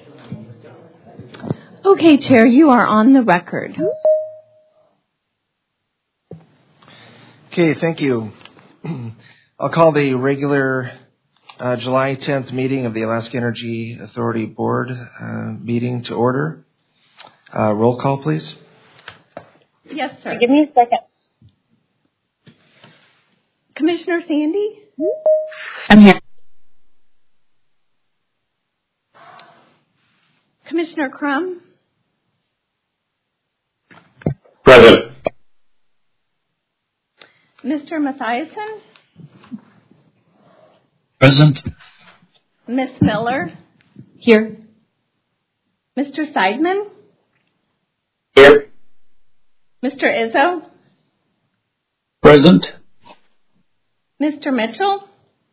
Okay, Chair, you are on the record. Okay, thank you. I'll call the regular July 10th meeting of the Alaska Energy Authority Board meeting to order. Roll call, please. Yes, sir. Give me a second. Commissioner Sandy? I'm here. Commissioner Crum? Present. Mr. Mathiasen? Present. Miss Miller? Here. Mr. Seidman? Here. Mr. Izzo? Present. Mr. Mitchell?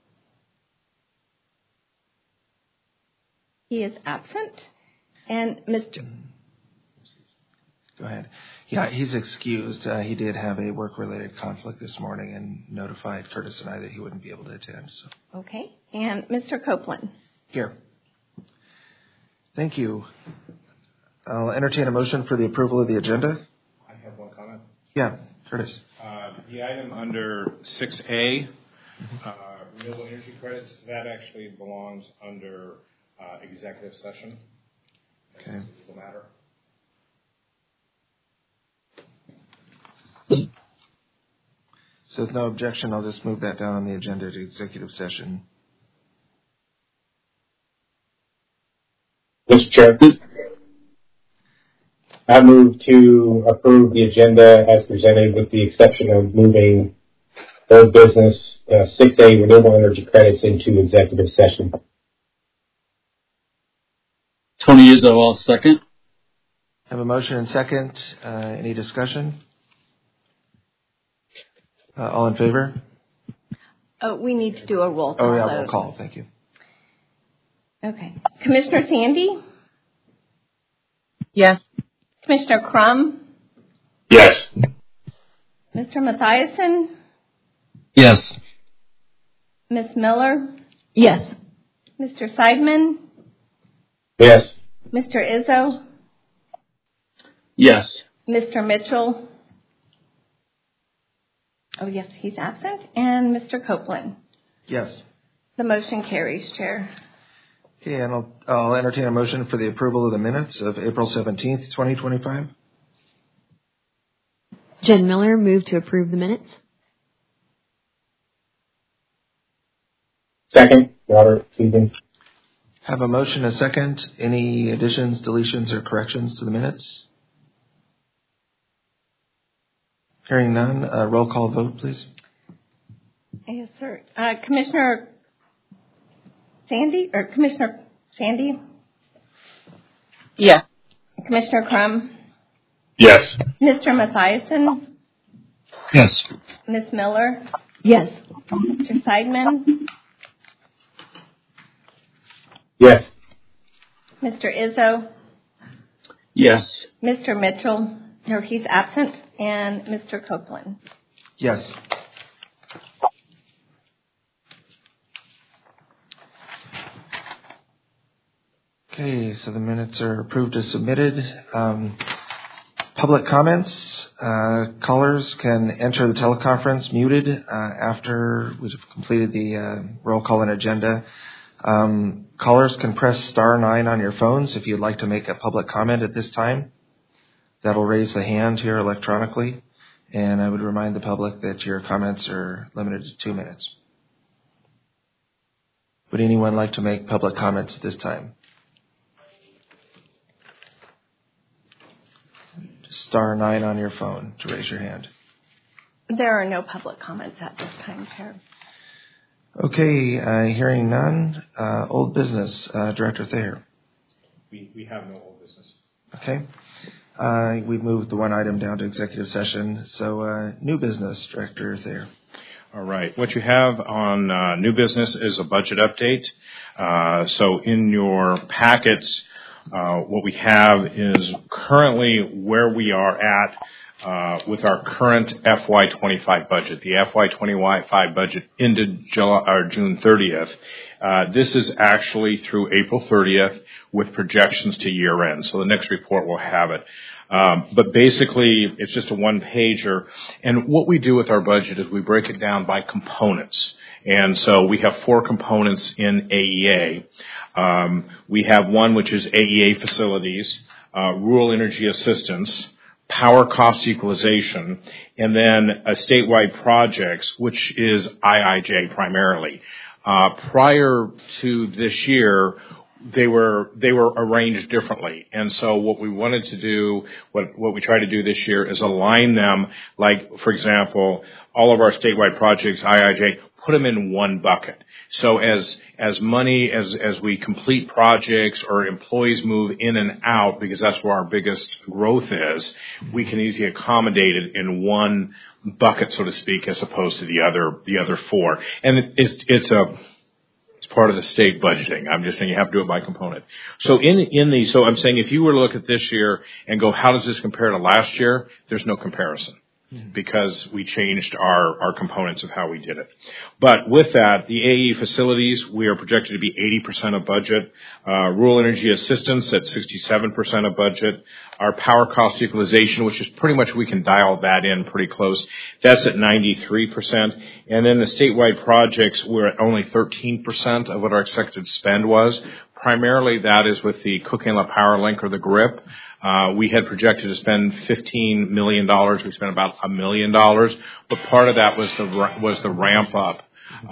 He is absent. And Mr. Go ahead. Yeah, he's excused. He did have a work-related conflict this morning and notified Curtis and I that he wouldn't be able to attend. So. Okay. And Mr. Copeland? Here. Thank you. I'll entertain a motion for the approval of the agenda. I have one comment. Yeah, Curtis. The item under 6A, renewable energy credits, that actually belongs under executive session. Okay. That's a legal matter. So with no objection, I'll just move that down on the agenda to executive session. Mr. Chair, I move to approve the agenda as presented with the exception of moving old business 6A renewable energy credits into executive session. Tony Izzo, all second. Have a motion and second. Any discussion? All in favor? We need to do a roll call. Oh, yeah, roll call. Thank you. Okay. Commissioner Sandy? Yes. Commissioner Crum? Yes. Mr. Mathiasen? Yes. Miss Miller? Yes. Mr. Seidman? Yes. Mr. Izzo? Yes. Mr. Mitchell? Oh, yes, he's absent. And Mr. Copeland? Yes. The motion carries, Chair. Okay, and I'll entertain a motion for the approval of the minutes of April 17th, 2025. Jen Miller, move to approve the minutes. Second, Robert Stevens. Have a motion, a second. Any additions, deletions, or corrections to the minutes? Hearing none, roll call vote, please. Yes, sir. Commissioner Sandy? Yeah. Commissioner Crum? Yes. Mr. Mathiasen? Yes. Miss Miller? Yes. Mr. Seidman? Yes. Mr. Izzo? Yes. Mr. Mitchell? No, he's absent. And Mr. Copeland? Yes. Okay, so the minutes are approved as submitted. Public comments. Callers can enter the teleconference muted after we've completed the roll call and agenda. Callers can press *9 on your phones if you'd like to make a public comment at this time. That'll raise the hand here electronically. And I would remind the public that your comments are limited to 2 minutes. Would anyone like to make public comments at this time? *9 on your phone to raise your hand. There are no public comments at this time, Chair. Okay, hearing none. Old business, Director Thayer. We have no old business. Okay. We've moved the one item down to executive session. So new business, Director Thayer. All right. What you have on new business is a budget update. So in your packets, what we have is currently where we are at with our current FY25 budget. The FY25 budget ended June 30th. This is actually through April 30th with projections to year end. So the next report will have it. But basically, it's just a one-pager. And what we do with our budget is we break it down by components. And so we have 4 components in AEA. We have one which is AEA facilities, rural energy assistance, power cost equalization, and then statewide projects, which is IIJ primarily. Prior to this year, they were arranged differently. And so what we wanted to do, what we try to do this year is align them, like, for example, all of our statewide projects, IIJ, put them in one bucket. So as money, as we complete projects or employees move in and out, because that's where our biggest growth is, we can easily accommodate it in one bucket, so to speak, as opposed to the other 4. And it's part of the state budgeting. I'm just saying you have to do it by component. So so I'm saying if you were to look at this year and go, how does this compare to last year? There's no comparison because we changed our components of how we did it. But with that, the AE facilities, we are projected to be 80% of budget. Rural energy assistance at 67% of budget. Our power cost equalization, which is pretty much, we can dial that in pretty close. That's at 93%. And then the statewide projects, we're at only 13% of what our expected spend was. Primarily that is with the Cook Inlet Power Link, or the GRIP. We had projected to spend $15 million. We spent about $1 million. But part of that was the ramp up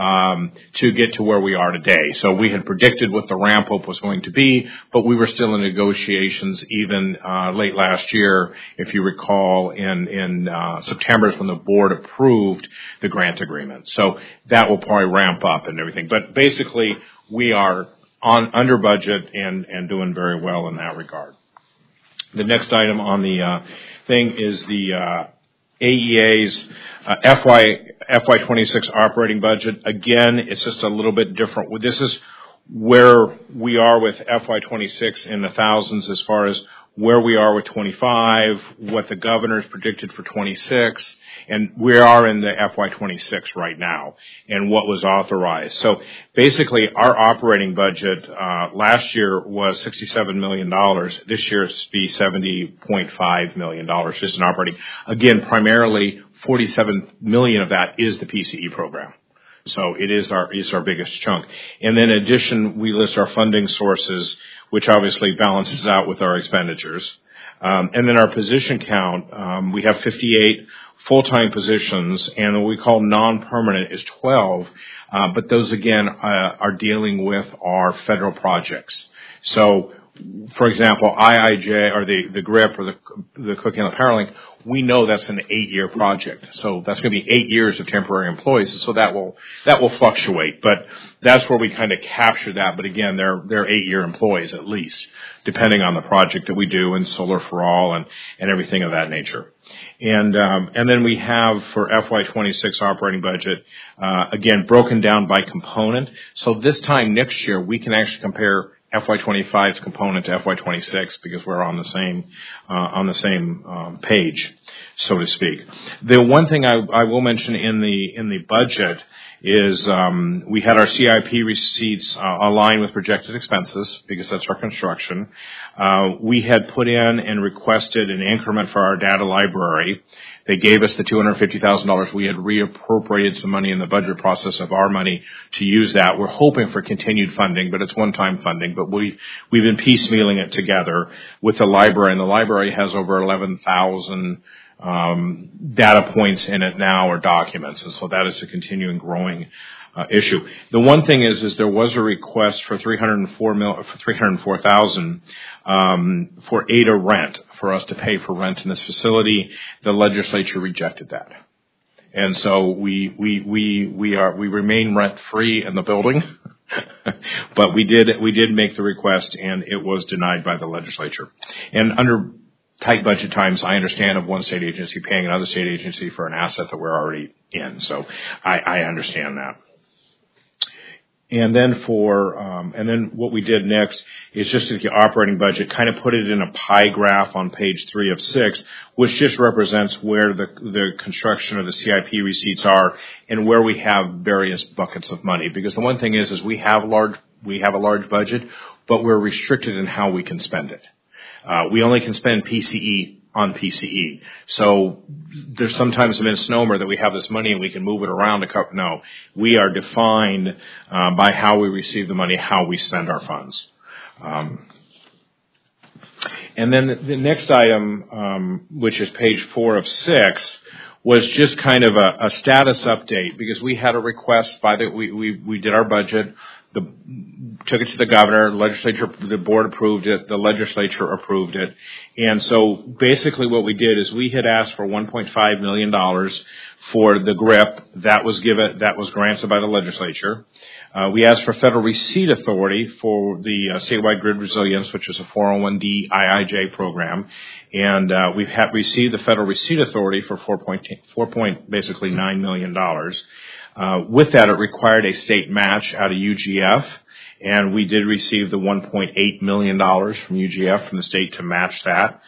to get to where we are today. So we had predicted what the ramp up was going to be, but we were still in negotiations even late last year. If you recall, in September is when the board approved the grant agreement. So that will probably ramp up and everything. But basically, we are under budget and doing very well in that regard. The next item on the thing is the AEA's FY26 operating budget. Again, it's just a little bit different. This is where we are with FY26 in the thousands as far as where we are with 25, what the governor's predicted for 26, and we are in the FY26 right now, and what was authorized. So basically, our operating budget last year was $67 million. This year it's be $70.5 million, just in operating. Again, primarily $47 million of that is the PCE program. So it is our biggest chunk. And then in addition, we list our funding sources, which obviously balances out with our expenditures. And then our position count, we have 58 full-time positions, and what we call non-permanent is 12. But those, again, are dealing with our federal projects. So, for example, IIJ, or the GRIP, or the Cook Inlet Power Link, we know that's an 8-year project. So that's going to be 8 years of temporary employees. So that will fluctuate. But that's where we kind of capture that. But again, they're 8-year employees at least, depending on the project that we do, and Solar for All and everything of that nature. And then we have for FY26 operating budget, again, broken down by component. So this time next year, we can actually compare FY25's component to FY26 because we're on the same page, so to speak. The one thing I will mention in the budget is we had our CIP receipts align with projected expenses because that's our construction. We had put in and requested an increment for our data library. They gave us the $250,000. We had reappropriated some money in the budget process of our money to use that. We're hoping for continued funding, but it's one-time funding. But we've been piecemealing it together with the library, and the library has over 11,000 data points in it now, or documents, and so that is a continuing growing issue. The one thing is there was a request for $304,000 for ADA rent, for us to pay for rent in this facility. The legislature rejected that, and so we remain rent free in the building. But we did make the request, and it was denied by the legislature. And under tight budget times, I understand of one state agency paying another state agency for an asset that we're already in. So I understand that. And then what we did next is just at the operating budget, kind of put it in a pie graph on page 3 of 6, which just represents where the construction of the CIP receipts are and where we have various buckets of money. Because the one thing is we have a large budget, but we're restricted in how we can spend it. We only can spend PCE on PCE. So there's sometimes a misnomer that we have this money and we can move it around to cover. No, we are defined by how we receive the money, how we spend our funds. And then the next item, which is page 4 of 6, was just kind of a status update, because we had a request we did our budget. Took it to the governor, the board approved it, the legislature approved it. And so basically what we did is we had asked for $1.5 million for the GRIP. That was granted by the legislature. We asked for federal receipt authority for the statewide grid resilience, which is a 401D IIJ program. And we've received the federal receipt authority for basically $9 million. With that, it required a state match out of UGF, and we did receive the $1.8 million from UGF from the state to match that.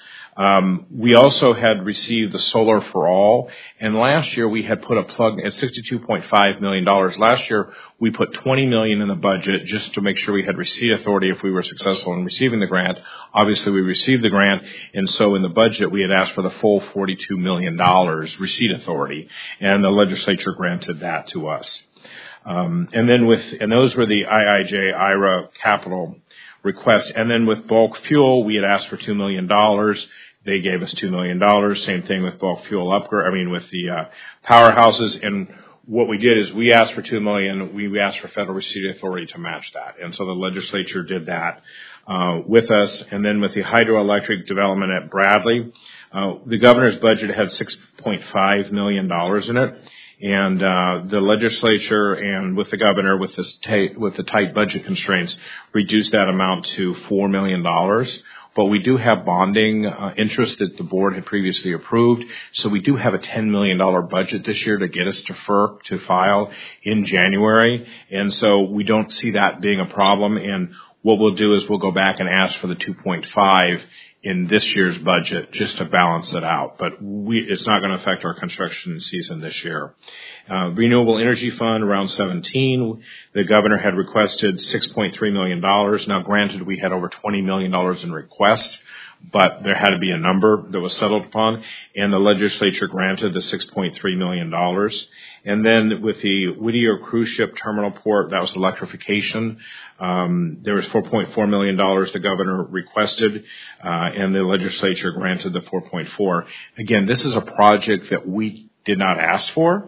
We also had received the Solar for All, and last year we had put a plug at $62.5 million. Last year we put $20 million in the budget just to make sure we had receipt authority if we were successful in receiving the grant. Obviously we received the grant, and so in the budget we had asked for the full $42 million receipt authority, and the legislature granted that to us. And those were the IIJ IRA capital requests. And then with bulk fuel, we had asked for $2 million. They gave us $2 million. Same thing with bulk fuel with the powerhouses. And what we did is we asked for $2 million. We asked for federal receipt authority to match that. And so the legislature did that with us. And then with the hydroelectric development at Bradley, the governor's budget had $6.5 million in it. And the legislature and with the governor, with the tight budget constraints, reduced that amount to $4 million. But we do have bonding interest that the board had previously approved. So we do have a $10 million budget this year to get us to FERC to file in January. And so we don't see that being a problem. And what we'll do is we'll go back and ask for the 2.5 in this year's budget just to balance it out. But it's not going to affect our construction season this year. Renewable Energy Fund, around 17. The governor had requested $6.3 million. Now, granted, we had over $20 million in requests, but there had to be a number that was settled upon, and the legislature granted the $6.3 million. And then with the Whittier Cruise Ship Terminal Port, that was electrification. There was $4.4 million the governor requested, and the legislature granted the $4.4. Again, this is a project that we did not ask for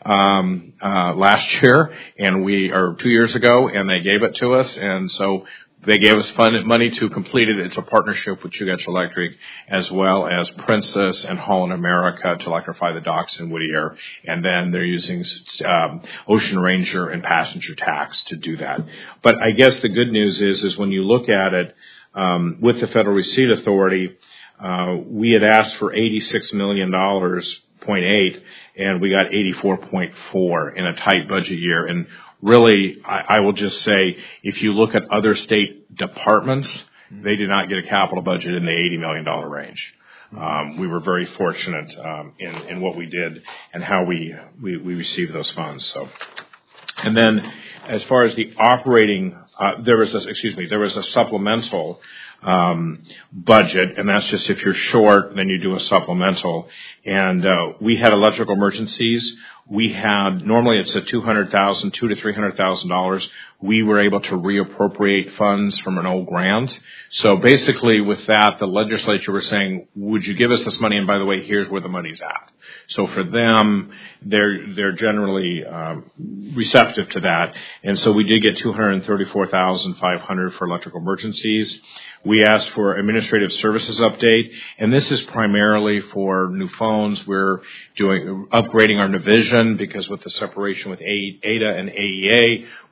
last year, or 2 years ago, and they gave it to us, and so they gave us money to complete it. It's a partnership with Chugach Electric as well as Princess and Holland America to electrify the docks in Whittier. And then they're using Ocean Ranger and Passenger Tax to do that. But I guess the good news is when you look at it with the Federal Receipt Authority, we had asked for $86 million, 0.8, and we got 84.4 in a tight budget year. And really, I will just say, if you look at other state departments, they did not get a capital budget in the $80 million range. We were very fortunate in what we did and how we received those funds. So, and then as far as the operating, there was a supplemental budget, and that's just if you're short, then you do a supplemental. And we had electrical emergencies. We had, normally it's at $200,000 to $300,000. We were able to reappropriate funds from an old grant. So basically with that, the legislature was saying, would you give us this money? And by the way, here's where the money's at. So for them, they're generally receptive to that. And so we did get $234,500 for electrical emergencies. We asked for administrative services update, and this is primarily for new phones. We're upgrading our Navision because with the separation with ADA and AEA,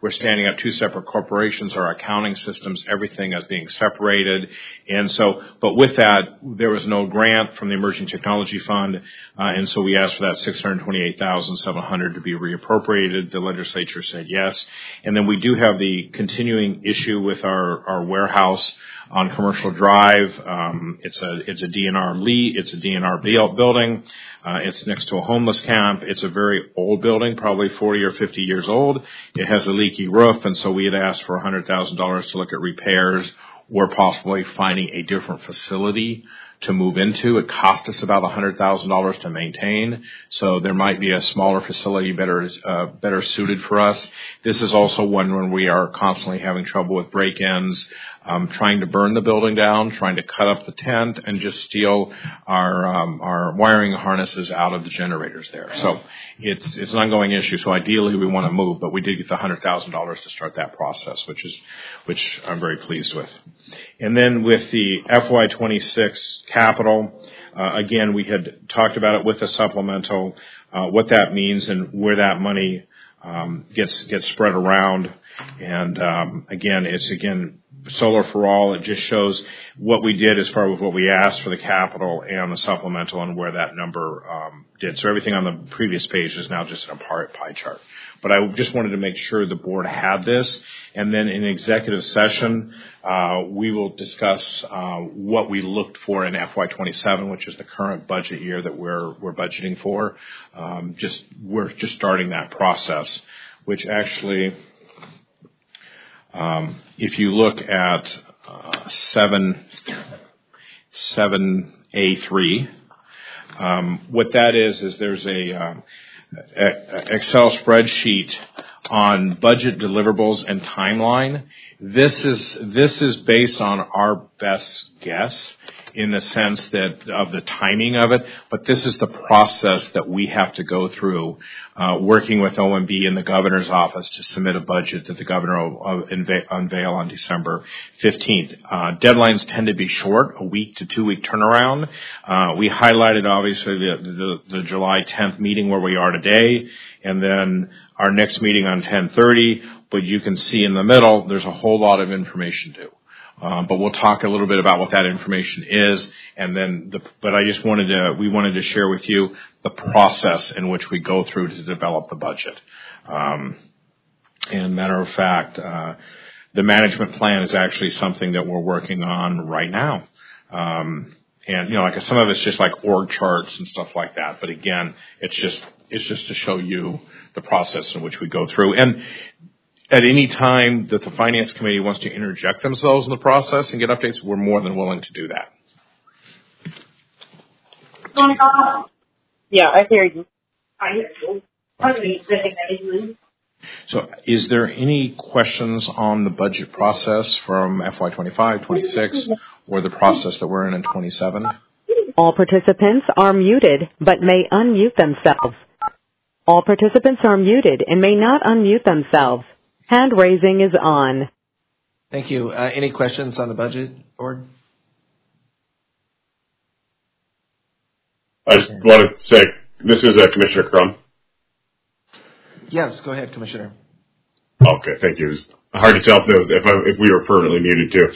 We're standing up 2 separate corporations, our accounting systems, everything is being separated. And so, but with that, there was no grant from the Emerging Technology Fund, and so we asked for that $628,700 to be reappropriated. The legislature said yes. And then we do have the continuing issue with our warehouse on Commercial Drive. It's a DNR building. It's next to a homeless camp. It's a very old building, probably 40 or 50 years old. It has a leaky roof, and so we had asked for $100,000 to look at repairs or possibly finding a different facility to move into. It cost us about $100,000 to maintain, so there might be a smaller facility better suited for us. This is also one when we are constantly having trouble with break-ins, trying to burn the building down, trying to cut up the tent, and just steal our wiring harnesses out of the generators there. So it's an ongoing issue. So ideally we want to move, but we did get the $100,000 to start that process, which I'm very pleased with. And then with the FY26 capital, again, we had talked about it with the supplemental, what that means and where that money gets spread around. And again, it's Solar for All. It just shows what we did as far as what we asked for the capital and the supplemental and where that number did. So everything on the previous page is now just in a pie chart. But I just wanted to make sure the board had this. And then in executive session, we will discuss what we looked for in FY27, which is the current budget year that we're budgeting for. We're just starting that process, which actually, if you look at 7A3, what that is there's a Excel spreadsheet on budget deliverables and timeline. This is based on our best guess in the sense that of the timing of it, but this is the process that we have to go through, working with OMB and the governor's office to submit a budget that the governor will unveil on December 15th. Deadlines tend to be short, a week to 2 week turnaround. We highlighted obviously the July 10th meeting where we are today, and then our next meeting on 10:30, but you can see in the middle there's a whole lot of information due. But we'll talk a little bit about what that information is, and then we wanted to share with you the process in which we go through to develop the budget. And matter of fact, the management plan is actually something that we're working on right now. And like some of it's just like org charts and stuff like that. But again, it's just to show you the process in which we go through. And at any time that the Finance Committee wants to interject themselves in the process and get updates, we're more than willing to do that. Yeah, I hear you. So is there any questions on the budget process from FY25, 26, or the process that we're in 27? All participants are muted but may unmute themselves. All participants are muted and may not unmute themselves. Hand raising is on. Thank you. Any questions on the budget, board? I just want to say, this is Commissioner Crum. Yes, go ahead, Commissioner. Okay, thank you. It's hard to tell if we were permanently muted too.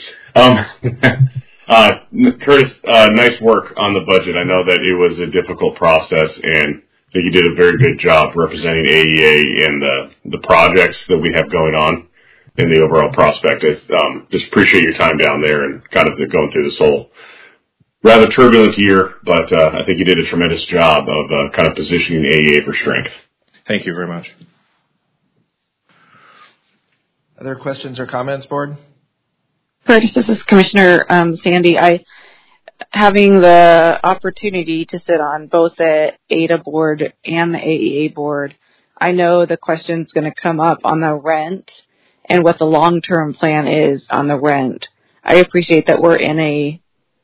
Curtis, nice work on the budget. I know that it was a difficult process, and I think you did a very good job representing AEA and the projects that we have going on in the overall prospect. Just appreciate your time down there and kind of going through this whole rather turbulent year, but I think you did a tremendous job of kind of positioning AEA for strength. Thank you very much. Other questions or comments, board? Curtis, this is Commissioner Sandy. Having the opportunity to sit on both the ADA board and the AEA board, I know the question's going to come up on the rent and what the long-term plan is on the rent. I appreciate that we're in a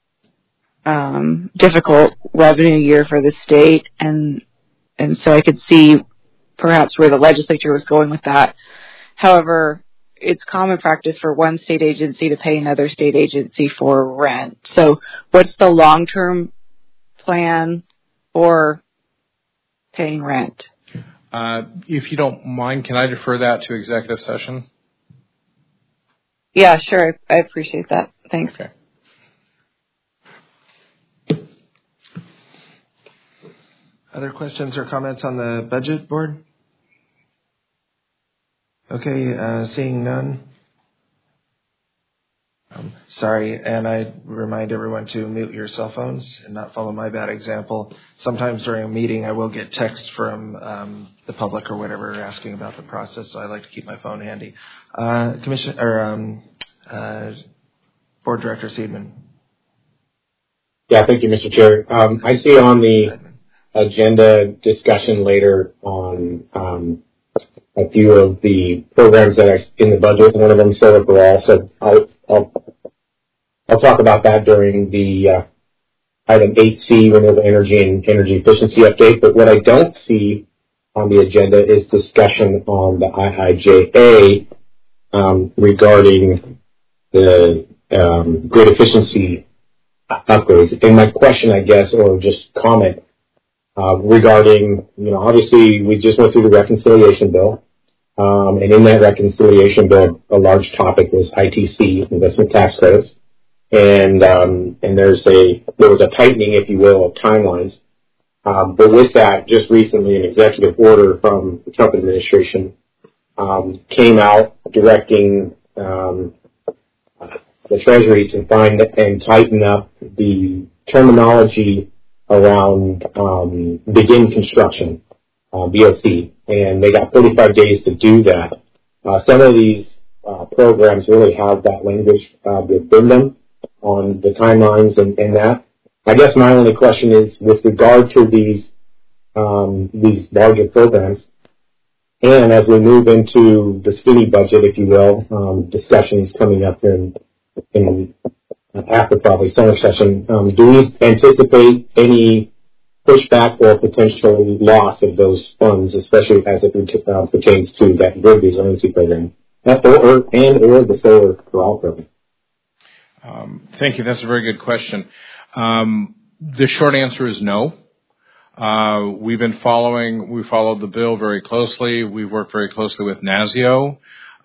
difficult revenue year for the state, and so I could see perhaps where the legislature was going with that. However, it's common practice for one state agency to pay another state agency for rent. So what's the long-term plan for paying rent? If you don't mind, can I defer that to executive session? Yeah, sure. I appreciate that. Thanks. Okay. Other questions or comments on the budget, board? Okay, seeing none. Sorry, and I remind everyone to mute your cell phones and not follow my bad example. Sometimes during a meeting, I will get text from the public or whatever asking about the process, so I like to keep my phone handy. Board Director Seidman. Yeah, thank you, Mr. Chair. I see on the agenda discussion later on a few of the programs that are in the budget. One of them, Solar for All. So I'll talk about that during the item 8C, renewable energy and energy efficiency update. But what I don't see on the agenda is discussion on the IIJA regarding the grid efficiency upgrades. And my question, I guess, or just comment regarding, obviously we just went through the reconciliation bill. And in that reconciliation bill, a large topic was ITC, investment tax credits. And there was a tightening, if you will, of timelines. But with that, just recently an executive order from the Trump administration came out directing the Treasury to find and tighten up the terminology around begin construction, BOC, and they got 45 days to do that. Some of these programs really have that language within them on the timelines and that. I guess my only question is with regard to these larger programs, and as we move into the skinny budget, if you will, discussions coming up in after probably summer session, do we anticipate any pushback or potential loss of those funds, especially as it pertains to that grid resiliency program or the Solar for All program? Thank you. That's a very good question. The short answer is no. We followed the bill very closely. We've worked very closely with NASIO.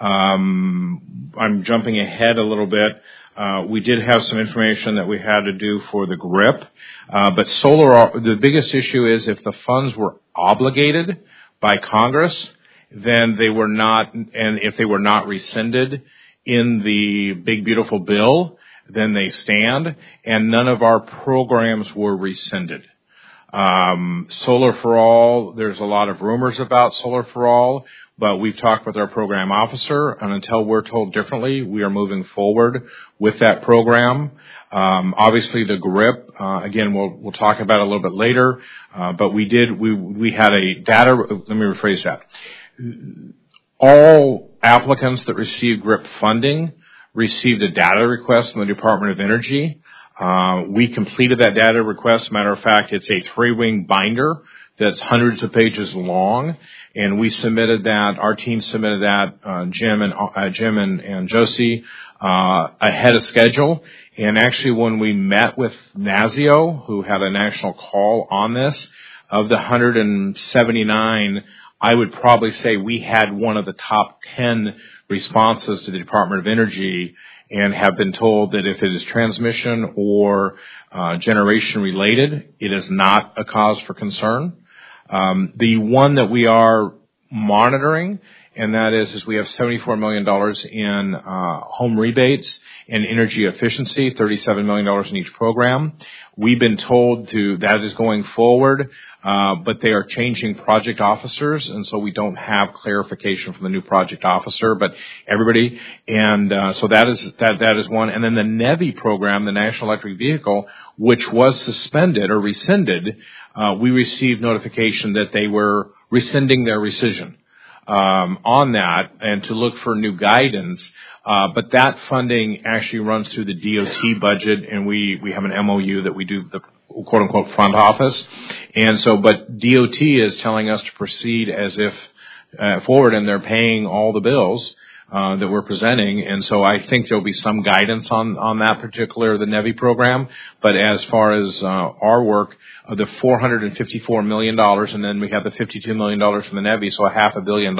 I'm jumping ahead a little bit. We did have some information that we had to do for the GRIP, but the biggest issue is if the funds were obligated by Congress, then they were not, and if they were not rescinded in the big beautiful bill, then they stand, and none of our programs were rescinded. Solar for All, there's a lot of rumors about Solar for All, but we've talked with our program officer, and until we're told differently, we are moving forward with that program. Obviously the GRIP, again, we'll talk about it a little bit later, but we had a data, let me rephrase that. All applicants that received GRIP funding received a data request from the Department of Energy. We completed that data request. Matter of fact, it's a 3-wing binder that's hundreds of pages long, and we submitted that. Our team submitted that, Jim and Josie, ahead of schedule. And actually, when we met with NASIO, who had a national call on this, of the 179, I would probably say we had one of the top 10 responses to the Department of Energy, and have been told that if it is transmission or generation related, it is not a cause for concern. The one that we are monitoring, and that is we have $74 million in home rebates and energy efficiency, $37 million in each program. We've been told that is going forward, but they are changing project officers, and so we don't have clarification from the new project officer, but everybody, and so that is one. And then the NEVI program, the National Electric Vehicle, which was suspended or rescinded, we received notification that they were rescinding their rescission on that, and to look for new guidance. But that funding actually runs through the DOT budget, and we have an MOU that we do the quote unquote front office. And so, but DOT is telling us to proceed as if forward, and they're paying all the bills. that we're presenting, and so I think there'll be some guidance on that particular, the NEVI program. But as far as our work, the $454 million, and then we have the $52 million from the NEVI, so $500 million.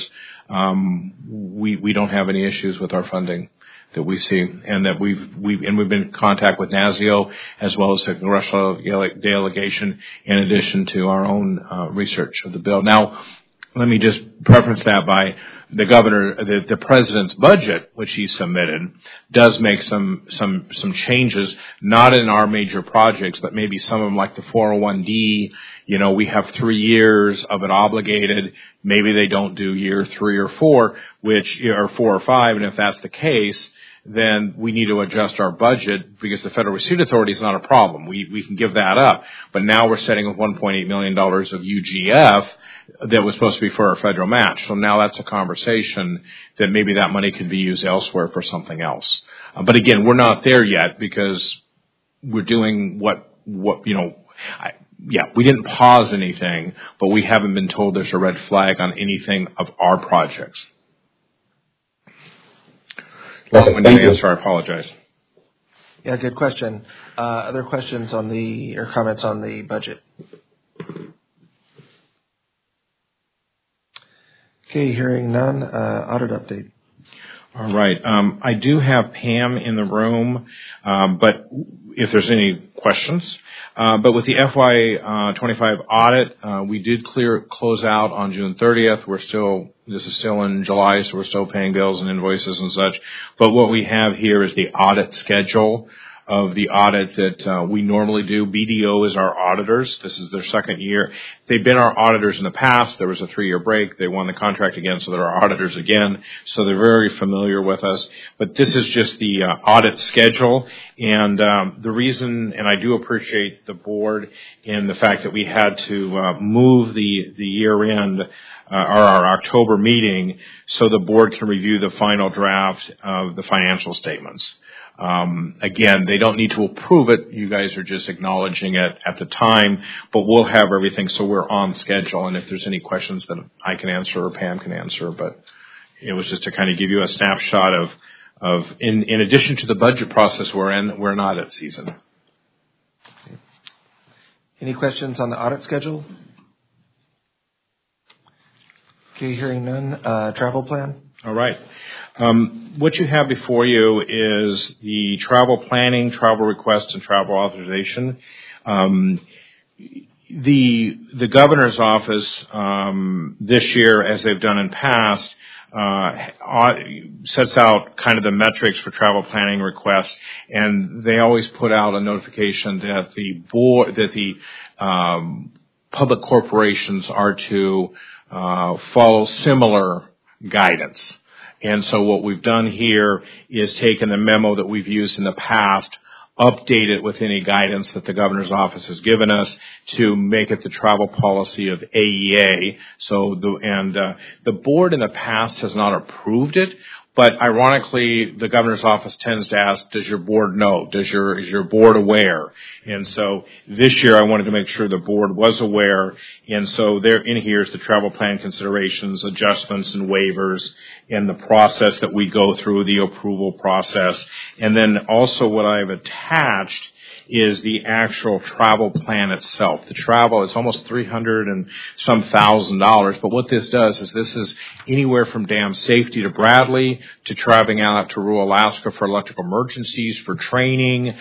We don't have any issues with our funding that we see, and that we've been in contact with NASIO as well as the congressional delegation, in addition to our own research of the bill. Now, let me just preference that by the governor, the president's budget, which he submitted, does make some changes, not in our major projects, but maybe some of them, like the 401D. We have 3 years of it obligated. Maybe they don't do year 3 or 4, or 4 or 5. And if that's the case, then we need to adjust our budget, because the Federal Receipt Authority is not a problem. We can give that up. But now we're setting with $1.8 million of UGF that was supposed to be for our federal match. So now that's a conversation that maybe that money could be used elsewhere for something else. But again, we're not there yet, because we're doing we didn't pause anything, but we haven't been told there's a red flag on anything of our projects. Okay, thank you. Answer, I apologize. Yeah, good question. Other questions or comments on the budget? Okay, hearing none. Audit update. All right. I do have Pam in the room, but if there's any questions. But with the FY25 audit, we did close out on June 30th. This is still in July, so we're still paying bills and invoices and such. But what we have here is the audit schedule of the audit that we normally do. BDO is our auditors. This is their second year. They've been our auditors in the past. There was a 3-year break. They won the contract again, so they're our auditors again. So they're very familiar with us. But this is just the audit schedule. And the reason, and I do appreciate the board in the fact that we had to move the year-end or our October meeting so the board can review the final draft of the financial statements. Again, they don't need to approve it. You guys are just acknowledging it at the time, but we'll have everything, so we're on schedule. And if there's any questions that I can answer or Pam can answer, but it was just to kind of give you a snapshot of in addition to the budget process we're in, we're not at season. Any questions on the audit schedule? Okay, hearing none. Travel plan? All right. What you have before you is the travel planning, travel request, and travel authorization. The governor's office this year, as they've done in past, sets out kind of the metrics for travel planning requests, and they always put out a notification that the public corporations are to follow similar guidance. And so what we've done here is taken the memo that we've used in the past, update it with any guidance that the governor's office has given us to make it the travel policy of AEA. So the board in the past has not approved it, but ironically, the governor's office tends to ask, does your board know? Is your board aware? And so this year I wanted to make sure the board was aware. And so there in here is the travel plan considerations, adjustments, and waivers, and the process that we go through, the approval process. And then also what I've attached is the actual travel plan itself. The travel is almost $300 and some $1,000, but what this does is this is anywhere from dam safety to Bradley to traveling out to rural Alaska for electrical emergencies, for training,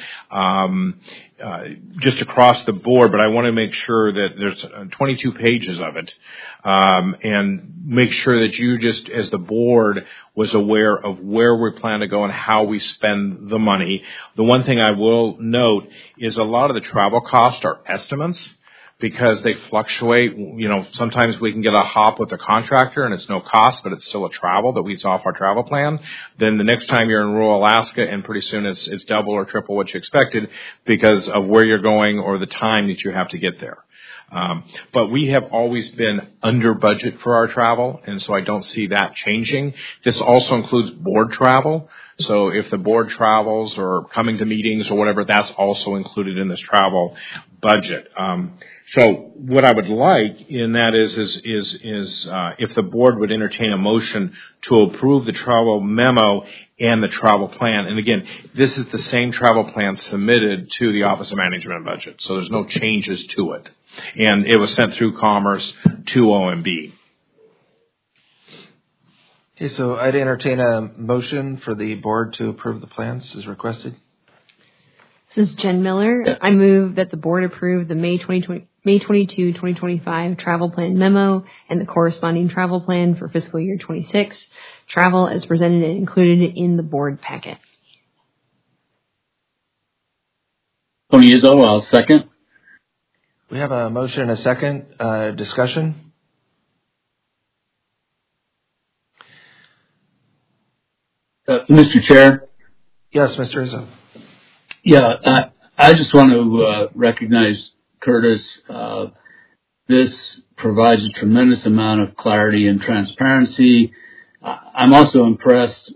just across the board. But I want to make sure that there's 22 pages of it, and make sure that you just, as the board, was aware of where we plan to go and how we spend the money. The one thing I will note is a lot of the travel costs are estimates because they fluctuate. Sometimes we can get a hop with the contractor and it's no cost, but it's still a travel that weeds off our travel plan. Then the next time you're in rural Alaska, and pretty soon it's double or triple what you expected because of where you're going or the time that you have to get there. But we have always been under budget for our travel, and so I don't see that changing. This also includes board travel. So if the board travels or coming to meetings or whatever, that's also included in this travel budget. So what I would like in that is if the board would entertain a motion to approve the travel memo and the travel plan. And again, this is the same travel plan submitted to the Office of Management and Budget, so there's no changes to it. And it was sent through Commerce to OMB. Okay, so I'd entertain a motion for the board to approve the plans as requested. This is Jen Miller. I move that the board approve the May 22, 2025 travel plan memo and the corresponding travel plan for fiscal year 26. Travel as presented and included in the board packet. Tony Izzo, I'll second. We have a motion and a second. Discussion? Mr. Chair? Yes, Mr. Izzo. Yeah, I just want to recognize Curtis. This provides a tremendous amount of clarity and transparency. I'm also impressed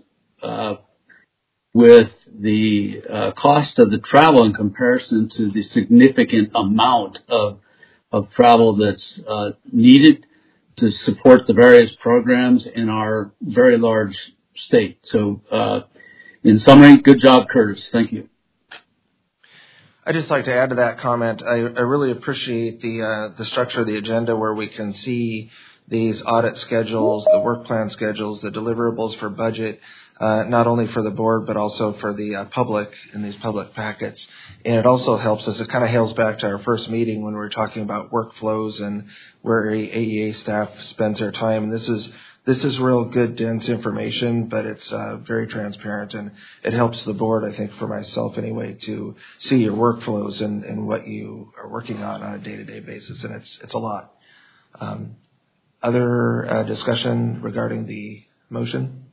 with the cost of the travel in comparison to the significant amount of travel that's needed to support the various programs in our very large state. So, in summary, good job, Curtis. Thank you. I'd just like to add to that comment. I really appreciate the structure of the agenda where we can see these audit schedules, the work plan schedules, the deliverables for budget, not only for the board but also for the public in these public packets. And it also helps us. It kind of hails back to our first meeting when we were talking about workflows and where AEA staff spends their time. And this is real good, dense information, but it's very transparent, and it helps the board, I think, for myself anyway, to see your workflows and what you are working on a day-to-day basis, and it's a lot. Other discussion regarding the motion?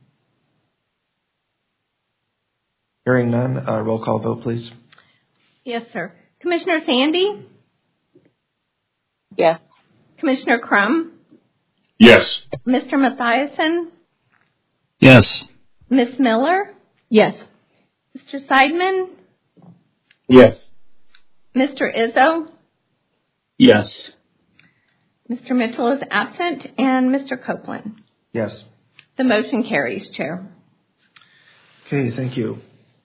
Hearing none, roll call vote, please. Yes, sir. Commissioner Sandy? Yes. Commissioner Crum? Yes. Mr. Mathiasen? Yes. Ms. Miller? Yes. Mr. Seidman? Yes. Mr. Izzo? Yes. Mr. Mitchell is absent, and Mr. Copeland. Yes. The motion carries, Chair. Okay, thank you.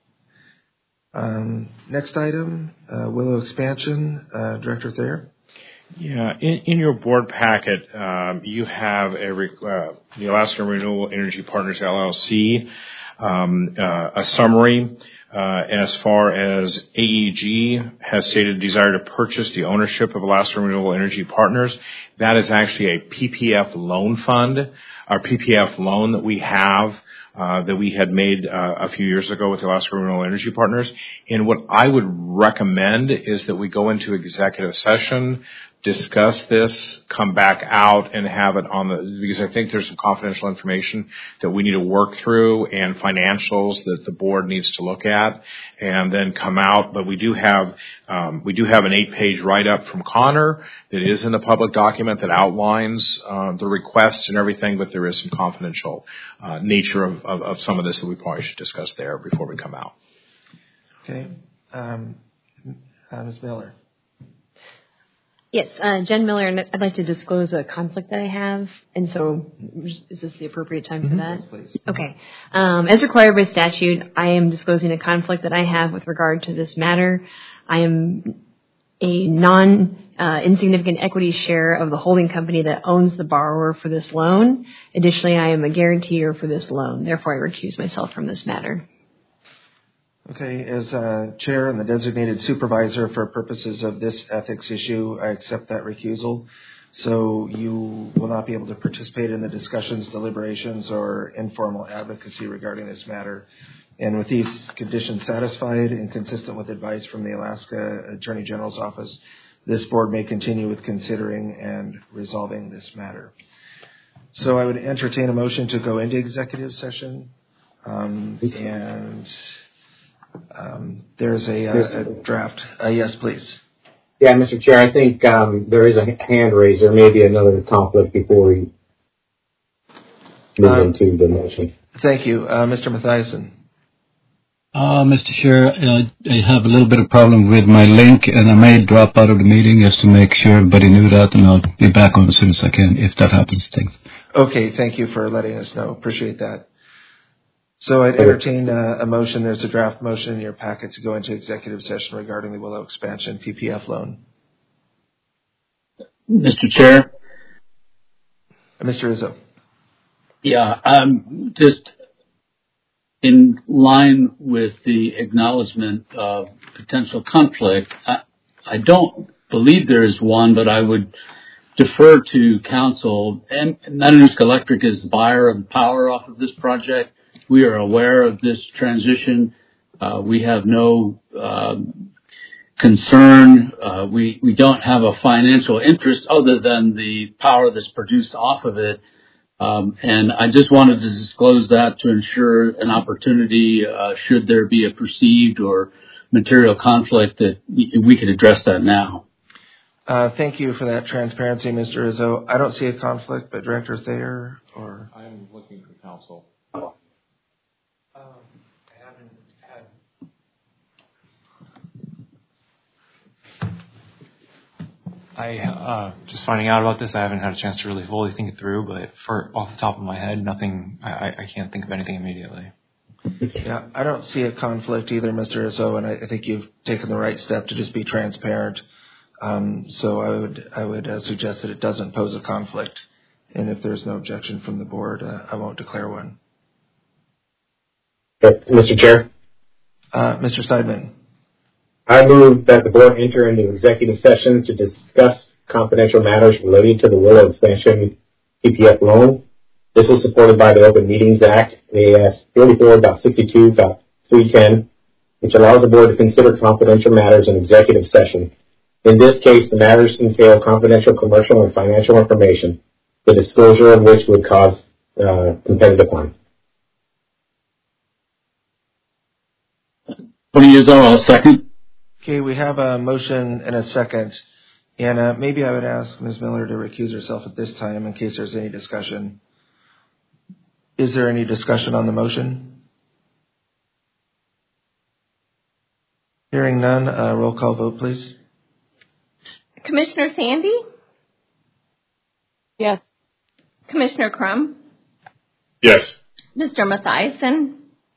Next item, Willow Expansion, Director Thayer. Yeah, in your board packet, you have the Alaska Renewable Energy Partners LLC, a summary as far as AEG has stated desire to purchase the ownership of Alaska Renewable Energy Partners. That is actually a PPF loan fund, our PPF loan that we have that we had made a few years ago with Alaska Renewable Energy Partners. And what I would recommend is that we go into executive session, discuss this, come back out and have it because I think there's some confidential information that we need to work through and financials that the board needs to look at and then come out. But we do have an 8-page write-up from Connor that is in the public document that outlines the requests and everything, but there is some confidential nature of some of this that we probably should discuss there before we come out. Okay. Ms. Miller. Yes, Jen Miller, and I'd like to disclose a conflict that I have, and so is this the appropriate time for that? Yes, please. Okay. As required by statute, I am disclosing a conflict that I have with regard to this matter. I am a non-insignificant equity share of the holding company that owns the borrower for this loan. Additionally, I am a guarantor for this loan. Therefore, I recuse myself from this matter. Okay, as chair and the designated supervisor for purposes of this ethics issue, I accept that recusal. So you will not be able to participate in the discussions, deliberations, or informal advocacy regarding this matter. And with these conditions satisfied and consistent with advice from the Alaska Attorney General's office, this board may continue with considering and resolving this matter. So I would entertain a motion to go into executive session there's a draft. Yes, please. Yeah, Mr. Chair, I think there is a hand raised. There may be another conflict before we move into the motion. Thank you. Mr. Mathiasen. Mr. Chair, I have a little bit of problem with my link, and I may drop out of the meeting just to make sure everybody knew that, and I'll be back on as soon as I can if that happens. Thanks. Okay, thank you for letting us know. Appreciate that. So I'd entertain a motion. There's a draft motion in your packet to go into executive session regarding the Willow expansion PPF loan. Mr. Chair? Mr. Izzo. Yeah, just in line with the acknowledgement of potential conflict, I don't believe there is one, but I would defer to council. And Matanuska Electric is the buyer of power off of this project. We are aware of this transition. We have no concern. We don't have a financial interest other than the power that's produced off of it. And I just wanted to disclose that to ensure an opportunity, should there be a perceived or material conflict, that we could address that now. Thank you for that transparency, Mr. Izzo. I don't see a conflict, but Director Thayer or... I'm looking for counsel. Just finding out about this, I haven't had a chance to really fully think it through, but off the top of my head, nothing, I can't think of anything immediately. Yeah, I don't see a conflict either, Mr. Izzo, and I think you've taken the right step to just be transparent. So I would suggest that it doesn't pose a conflict, and if there's no objection from the board, I won't declare one. Mr. Chair? Mr. Seidman. I move that the board enter into executive session to discuss confidential matters relating to the Willow expansion PPF loan. This is supported by the Open Meetings Act, AS 34.62.310, which allows the board to consider confidential matters in executive session. In this case, the matters entail confidential commercial and financial information, the disclosure of which would cause competitive harm. Tony Izzo, I'll second. Okay, we have a motion and a second, and maybe I would ask Ms. Miller to recuse herself at this time in case there's any discussion. Is there any discussion on the motion? Hearing none, roll call vote, please. Commissioner Sandy? Yes. Commissioner Crum? Yes. Mr. Mathiasen?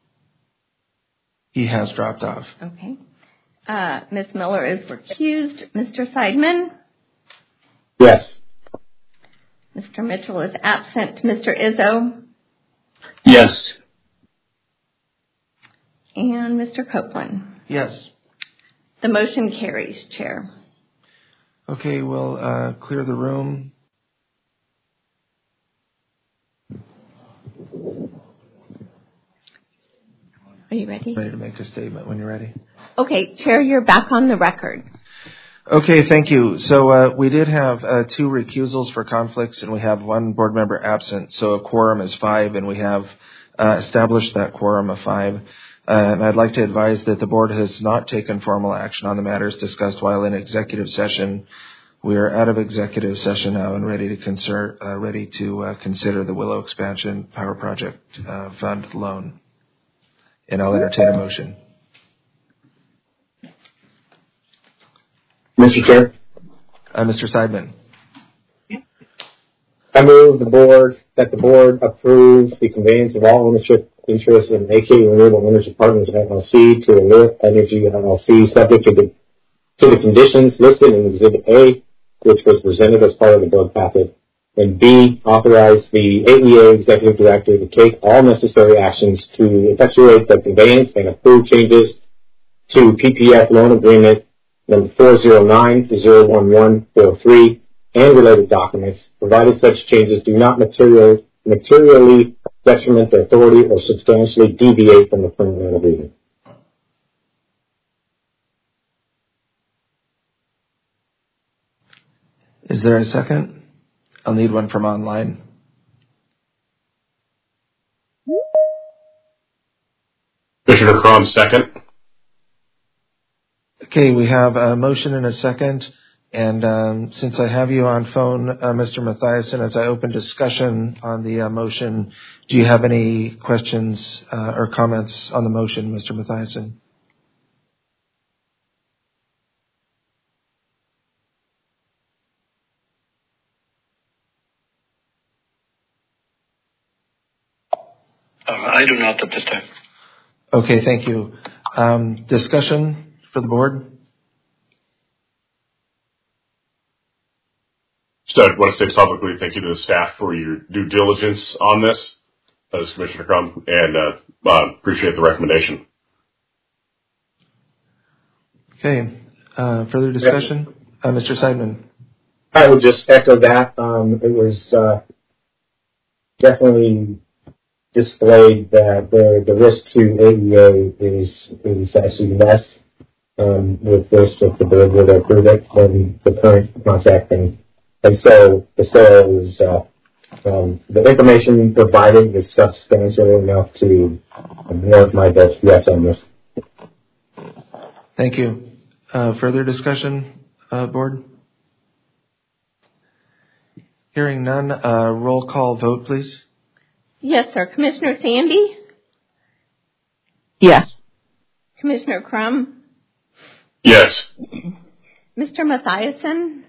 He has dropped off. Okay. Ms. Miller is recused. Mr. Seidman? Yes. Mr. Mitchell is absent. Mr. Izzo? Yes. And Mr. Copeland? Yes. The motion carries, Chair. Okay, we'll clear the room. Are you ready? Ready to make a statement when you're ready. Okay, Chair, you're back on the record. Okay, thank you. So we did have 2 recusals for conflicts, and we have 1 board member absent. So a quorum is 5, and we have established that quorum of 5. And I'd like to advise that the board has not taken formal action on the matters discussed while in executive session. We are out of executive session now and ready to consider the Willow Expansion Power Project Fund loan. And I'll entertain a motion. Mr. Chair? Mr. Seidman. I move that the board approves the conveyance of all ownership interests in AK Renewable Energy Partners LLC to Alert Energy LLC, subject to the conditions listed in Exhibit A, which was presented as part of the board packet, and B, authorize the AEA Executive Director to take all necessary actions to effectuate the conveyance and approve changes to PPF loan agreement number 409-01143 and related documents, provided such changes do not materially detriment the authority or substantially deviate from the current loan agreement. Is there a second? I'll need one from online. Commissioner Crum, second. Okay, we have a motion and a second. And since I have you on phone, Mr. Mathiasen, as I open discussion on the motion, do you have any questions or comments on the motion, Mr. Mathiasen? I do not at this time. Okay, thank you. Discussion for the board? So I want to say publicly thank you to the staff for your due diligence on this, as Commissioner Crum, and appreciate the recommendation. Okay. Further discussion? Mr. Seidman. I would just echo that. It was definitely displayed that the risk to AEA is actually less with this if the board would approve it than the current contract. And so the sales, the information provided is substantial enough to warrant my vote yes on this. Thank you. Further discussion, board? Hearing none, roll call vote, please. Yes, sir. Commissioner Sandy? Yes. Commissioner Crum? Yes. Mr. Mathiasen?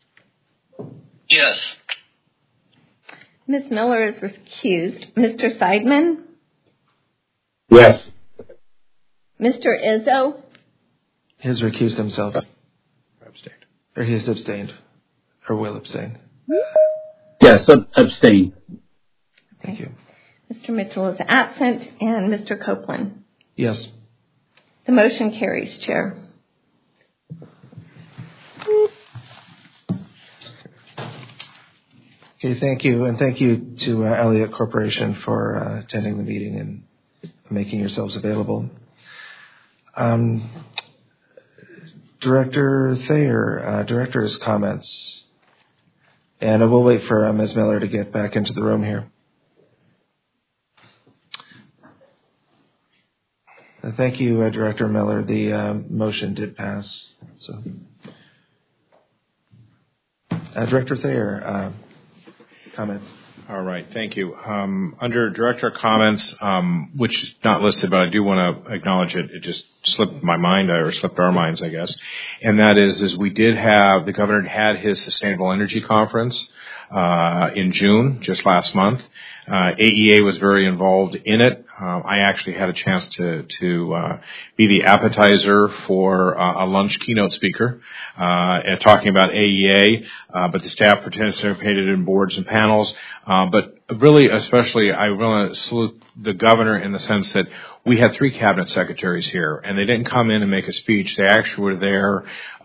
Yes. Ms. Miller is recused. Mr. Seidman? Yes. Mr. Izzo? He has recused himself. Abstained. Or he has abstained. Or will abstain. Yes, abstain. Thank you. Mr. Mitchell is absent. And Mr. Copeland? Yes. The motion carries, Chair. Okay, thank you. And thank you to Elliott Corporation for attending the meeting and making yourselves available. Director Thayer, Director's comments. And we'll wait for Ms. Miller to get back into the room here. Thank you, Director Miller. The motion did pass. So, Director Thayer, comments. All right, thank you. Under Director comments, which is not listed, but I do want to acknowledge it. It just slipped my mind, or slipped our minds, I guess. And that is we did have, the governor had his Sustainable Energy Conference in June, just last month. AEA was very involved in it. I actually had a chance to be the appetizer for a lunch keynote speaker talking about AEA, but the staff participated in boards and panels. But really, especially, I want to salute the governor in the sense that we had 3 cabinet secretaries here, and they didn't come in and make a speech. They actually were there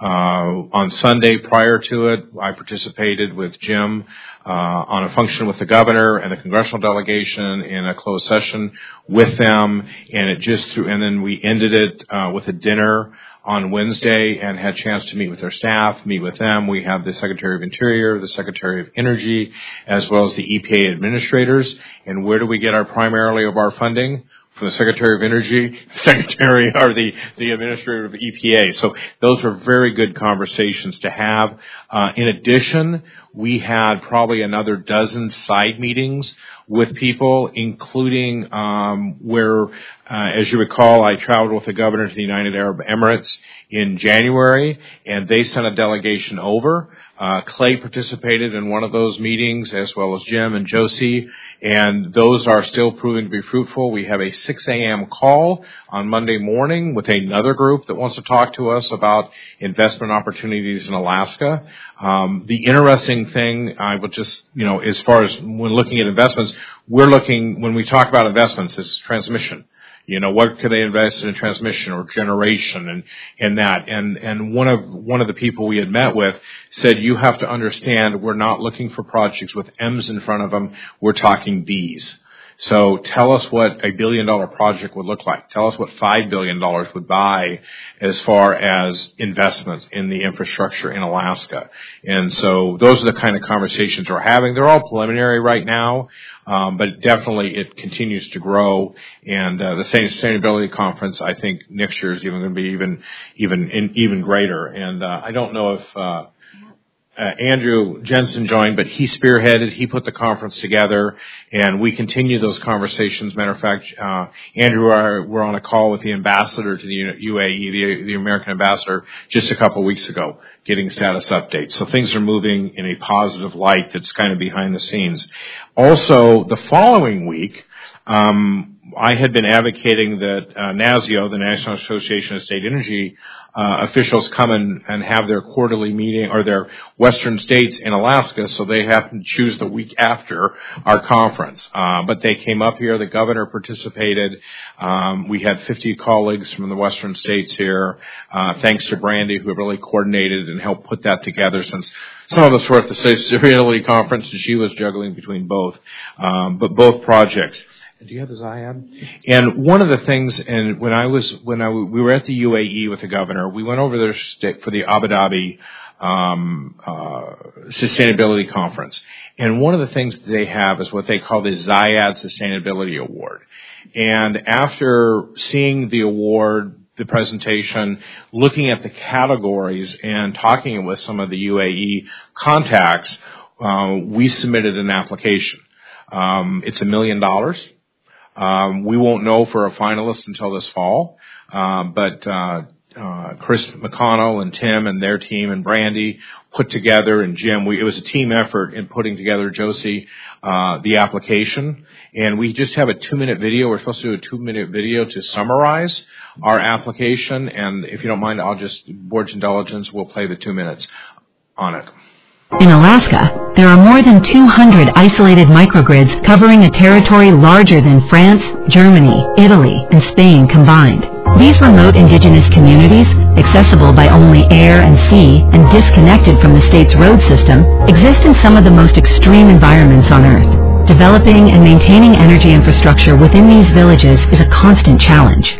on Sunday prior to it. I participated with Jim on a function with the governor and the congressional delegation in a closed session with them, and then we ended it with a dinner on Wednesday and had a chance to meet with their staff, meet with them. We have the Secretary of Interior, the Secretary of Energy, as well as the EPA administrators. And where do we get primarily of our funding? From the Secretary of Energy, Secretary or the Administrator of the EPA. So those were very good conversations to have. In addition, we had probably another dozen side meetings with people, including where, as you recall, I traveled with the governor to the United Arab Emirates in January, and they sent a delegation over. Clay participated in one of those meetings, as well as Jim and Josie, and those are still proving to be fruitful. We have a 6 a.m. call on Monday morning with another group that wants to talk to us about investment opportunities in Alaska. The interesting thing, I would just, as far as when looking at investments, when we talk about investments, it's transmission. What could they invest in transmission or generation and that? And one of the people we had met with said, you have to understand, we're not looking for projects with M's in front of them. We're talking B's. So tell us what $1 billion project would look like. Tell us what $5 billion would buy as far as investments in the infrastructure in Alaska. And so those are the kind of conversations we're having. They're all preliminary right now, but definitely it continues to grow. And the sustainability conference, I think next year is even going to be even greater. And I don't know if Andrew Jensen joined, but he spearheaded, he put the conference together, and we continue those conversations. Matter of fact, Andrew and I were on a call with the ambassador to the UAE, the American ambassador, just a couple of weeks ago, getting status updates. So things are moving in a positive light that's kind of behind the scenes. Also, the following week, I had been advocating that NASEO, the National Association of State Energy officials, come and have their quarterly meeting, or their Western states in Alaska, so they happened to choose the week after our conference. But they came up here, the governor participated. We had 50 colleagues from the Western states here, thanks to Brandy, who really coordinated and helped put that together, since some of us were at the Sustainability Conference and she was juggling between both. But both projects. Do you have the Zayed? And one of the things, and we were at the UAE with the governor, we went over there for the Abu Dhabi Sustainability Conference. And one of the things they have is what they call the Zayed Sustainability Award. And after seeing the award, the presentation, looking at the categories and talking with some of the UAE contacts, we submitted an application. It's $1 million. We won't know for a finalist until this fall, but Chris McConnell and Tim and their team and Brandy put together, and Jim, it was a team effort in putting together, Josie, the application. And we just have a 2-minute video. We're supposed to do a 2-minute video to summarize our application. And if you don't mind, board's indulgence, we'll play the 2 minutes on it. In Alaska, there are more than 200 isolated microgrids covering a territory larger than France, Germany, Italy, and Spain combined. These remote indigenous communities, accessible by only air and sea and disconnected from the state's road system, exist in some of the most extreme environments on Earth. Developing and maintaining energy infrastructure within these villages is a constant challenge.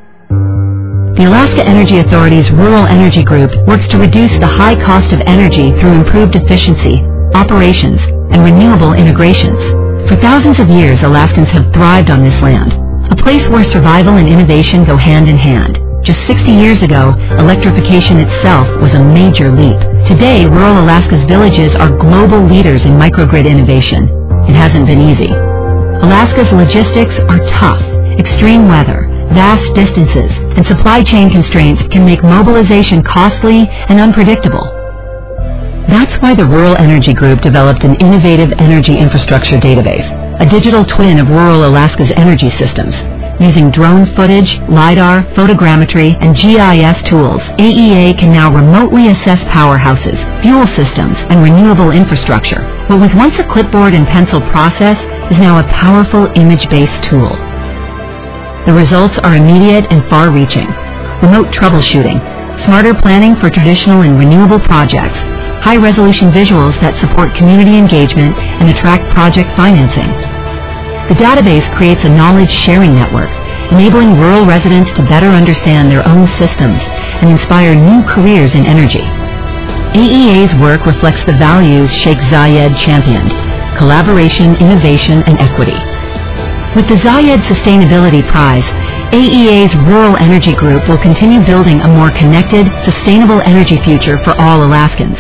The Alaska Energy Authority's Rural Energy Group works to reduce the high cost of energy through improved efficiency, operations, and renewable integrations. For thousands of years, Alaskans have thrived on this land, a place where survival and innovation go hand in hand. Just 60 years ago, electrification itself was a major leap. Today, rural Alaska's villages are global leaders in microgrid innovation. It hasn't been easy. Alaska's logistics are tough. Extreme weather, vast distances, and supply chain constraints can make mobilization costly and unpredictable. That's why the Rural Energy Group developed an innovative energy infrastructure database, a digital twin of rural Alaska's energy systems. Using drone footage, LiDAR, photogrammetry, and GIS tools, AEA can now remotely assess powerhouses, fuel systems, and renewable infrastructure. What was once a clipboard and pencil process is now a powerful image-based tool. The results are immediate and far-reaching. Remote troubleshooting, smarter planning for traditional and renewable projects, high-resolution visuals that support community engagement and attract project financing. The database creates a knowledge-sharing network, enabling rural residents to better understand their own systems and inspire new careers in energy. AEA's work reflects the values Sheikh Zayed championed: collaboration, innovation, and equity. With the Zayed Sustainability Prize, AEA's Rural Energy Group will continue building a more connected, sustainable energy future for all Alaskans.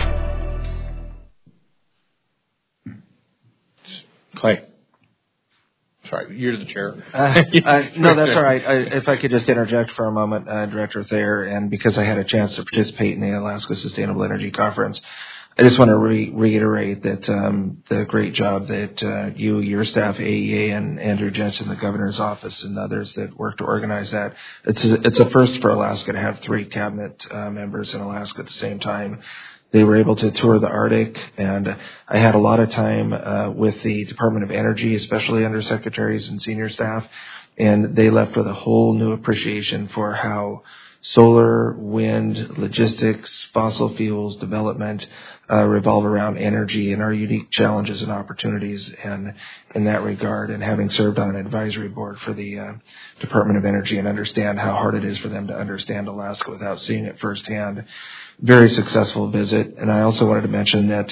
Clay. Sorry, you're the chair. No, that's all right. If I could just interject for a moment, Director Thayer, and because I had a chance to participate in the Alaska Sustainable Energy Conference, I just want to reiterate that the great job that you, your staff, AEA, and Andrew Jensen, the governor's office, and others that worked to organize that. It's a first for Alaska to have 3 cabinet members in Alaska at the same time. They were able to tour the Arctic, and I had a lot of time with the Department of Energy, especially undersecretaries and senior staff, and they left with a whole new appreciation for how solar, wind, logistics, fossil fuels development revolve around energy and our unique challenges and opportunities and in that regard. And having served on an advisory board for the Department of Energy and understand how hard it is for them to understand Alaska without seeing it firsthand. Very successful visit. And I also wanted to mention that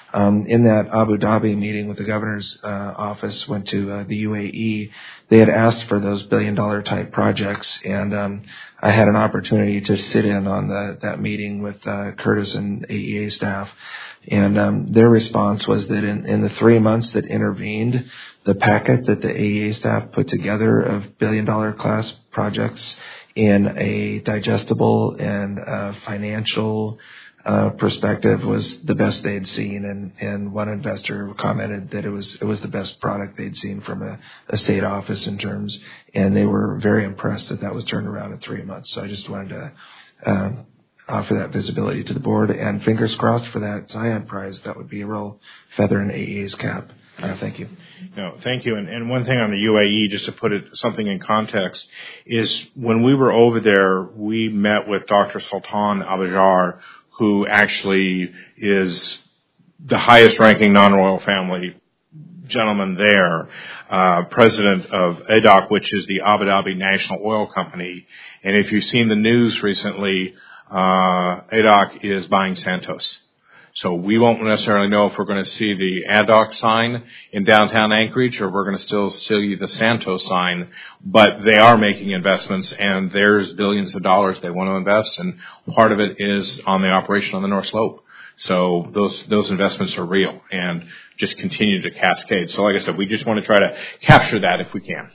In that Abu Dhabi meeting with the governor's office, went to the UAE, they had asked for those billion-dollar type projects, and I had an opportunity to sit in on that meeting with Curtis and AEA staff. And their response was that in the 3 months that intervened, the packet that the AEA staff put together of billion-dollar class projects in a digestible and financial perspective was the best they'd seen, and one investor commented that it was the best product they'd seen from a state office in terms, and they were very impressed that was turned around in 3 months. So I just wanted to offer that visibility to the board, and fingers crossed for that Zion Prize. That would be a real feather in AEA's cap. Thank you. No, thank you. And one thing on the UAE, just to put something in context, is when we were over there, we met with Dr. Sultan Abajar, who actually is the highest ranking non-royal family gentleman there, president of ADOC, which is the Abu Dhabi National Oil Company. And if you've seen the news recently, ADOC is buying Santos. So we won't necessarily know if we're going to see the ADOC sign in downtown Anchorage or if we're going to still see the Santos sign, but they are making investments, and there's billions of dollars they want to invest, and part of it is on the operation on the North Slope. So those investments are real and just continue to cascade. So like I said, we just want to try to capture that if we can.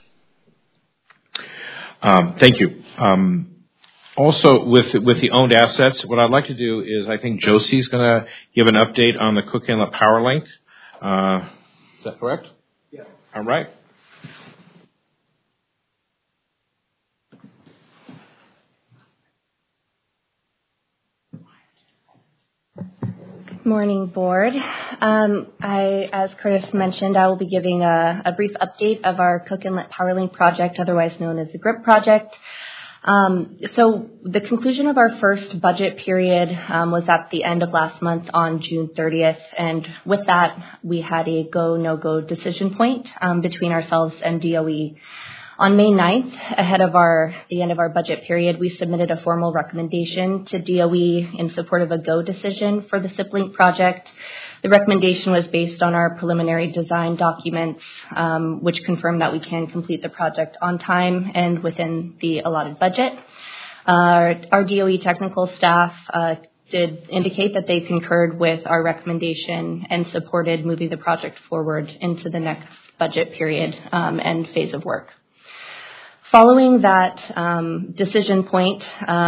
Thank you. Also, with the owned assets, what I'd like to do is I think Josie's going to give an update on the Cook Inlet Power Link. Is that correct? Yeah. All right. Good morning, board. As Curtis mentioned, I will be giving a brief update of our Cook Inlet Power Link project, otherwise known as the GRIP project. So the conclusion of our first budget period was at the end of last month on June 30th, and with that, we had a go, no-go decision point between ourselves and DOE. On May 9th, ahead of the end of our budget period, we submitted a formal recommendation to DOE in support of a go decision for the SIP-Link project. The recommendation was based on our preliminary design documents, which confirmed that we can complete the project on time and within the allotted budget. Our DOE technical staff did indicate that they concurred with our recommendation and supported moving the project forward into the next budget period and phase of work. Following that decision point,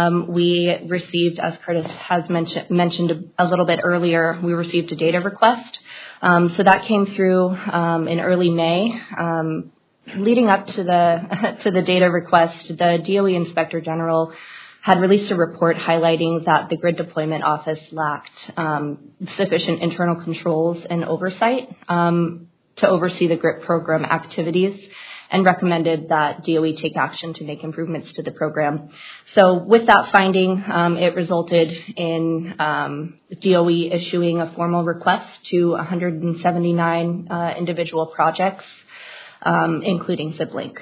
we received, as Curtis has mentioned a little bit earlier, we received a data request. So that came through in early May. Leading up to the data request, the DOE Inspector General had released a report highlighting that the Grid Deployment Office lacked sufficient internal controls and oversight to oversee the GRIP program activities, and recommended that DOE take action to make improvements to the program. So with that finding, it resulted in DOE issuing a formal request to 179 individual projects, including SIP-Link.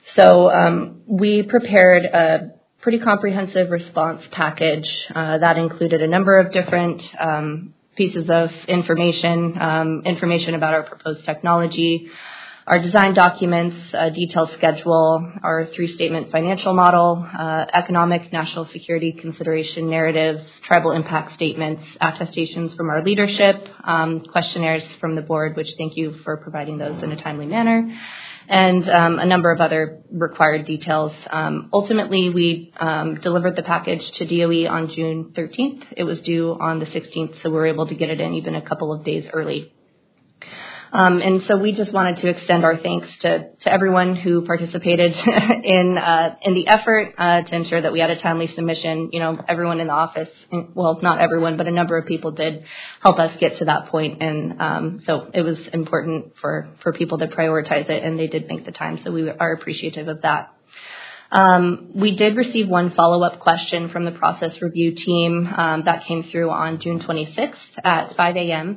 So we prepared a pretty comprehensive response package that included a number of different pieces of information about our proposed technology, our design documents, a detailed schedule, our 3-statement financial model, economic national security consideration narratives, tribal impact statements, attestations from our leadership, questionnaires from the board, which thank you for providing those in a timely manner, and a number of other required details. Ultimately, we delivered the package to DOE on June 13th. It was due on the 16th, so we were able to get it in even a couple of days early. And so we just wanted to extend our thanks to everyone who participated in the effort to ensure that we had a timely submission. You know, everyone in the office, well, not everyone, but a number of people did help us get to that point. And so it was important for people to prioritize it, and they did make the time. So we are appreciative of that. We did receive one follow-up question from the process review team that came through on June 26th at 5 a.m.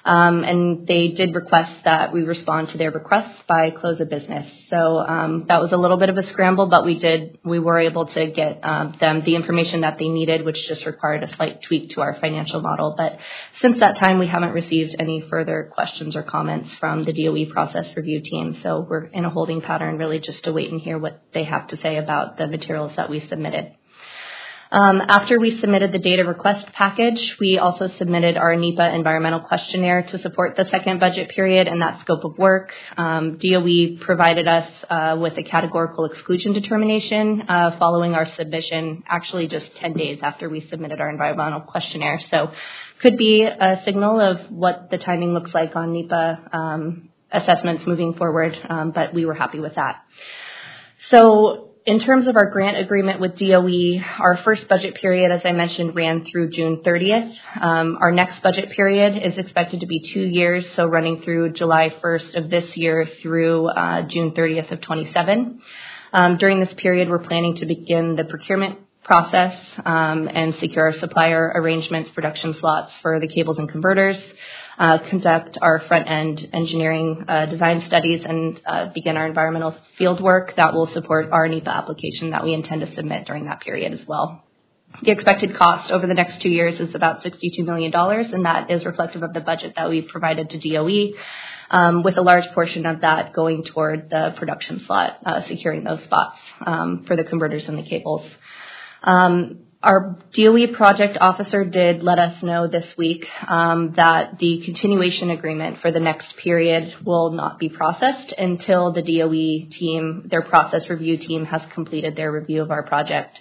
And they did request that we respond to their requests by close of business. So that was a little bit of a scramble, but we were able to get them the information that they needed, which just required a slight tweak to our financial model. But since that time, we haven't received any further questions or comments from the DOE process review team. So we're in a holding pattern, really just to wait and hear what they have to say about the materials that we submitted. After we submitted the data request package, we also submitted our NEPA environmental questionnaire to support the second budget period and that scope of work. DOE provided us with a categorical exclusion determination following our submission, actually just 10 days after we submitted our environmental questionnaire. So could be a signal of what the timing looks like on NEPA assessments moving forward, but we were happy with that. So in terms of our grant agreement with DOE, our first budget period, as I mentioned, ran through June 30th. Our next budget period is expected to be 2 years, so running through July 1st of this year through June 30th of 27. During this period, we're planning to begin the procurement process and secure our supplier arrangements, production slots for the cables and converters, conduct our front-end engineering design studies, and begin our environmental field work that will support our NEPA application that we intend to submit during that period as well. The expected cost over the next 2 years is about $62 million, and that is reflective of the budget that we provided to DOE, with a large portion of that going toward the production slot, securing those spots for the converters and the cables. Our DOE project officer did let us know this week that the continuation agreement for the next period will not be processed until the DOE team, their process review team, has completed their review of our project.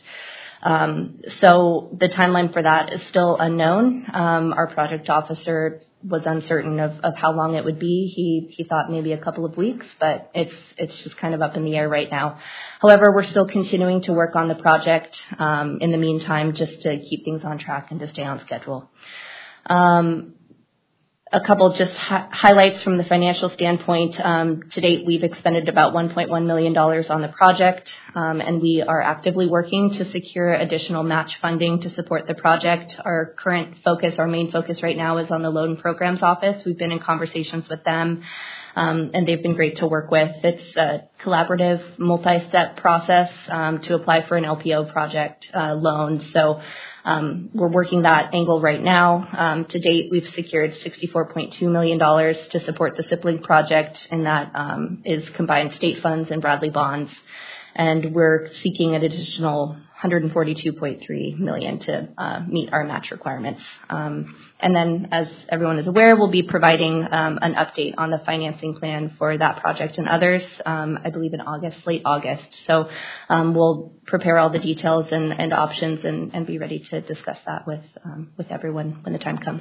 So the timeline for that is still unknown. Our project officer was uncertain of how long it would be. He thought maybe a couple of weeks, but it's just kind of up in the air right now. However, we're still continuing to work on the project in the meantime, just to keep things on track and to stay on schedule. A couple just highlights from the financial standpoint. To date, we've expended about $1.1 million on the project, and we are actively working to secure additional match funding to support the project. Our current focus, our main focus right now, is on the Loan Programs Office. We've been in conversations with them, and they've been great to work with. It's a collaborative, multi-step process to apply for an LPO project loan. So we're working that angle right now. To date, we've secured $64.2 million to support the SIPLink project, and that is combined state funds and Bradley bonds. And we're seeking an additional $142.3 million to meet our match requirements. And then, as everyone is aware, we'll be providing an update on the financing plan for that project and others, I believe in August, late August. So we'll prepare all the details and options and be ready to discuss that with everyone when the time comes.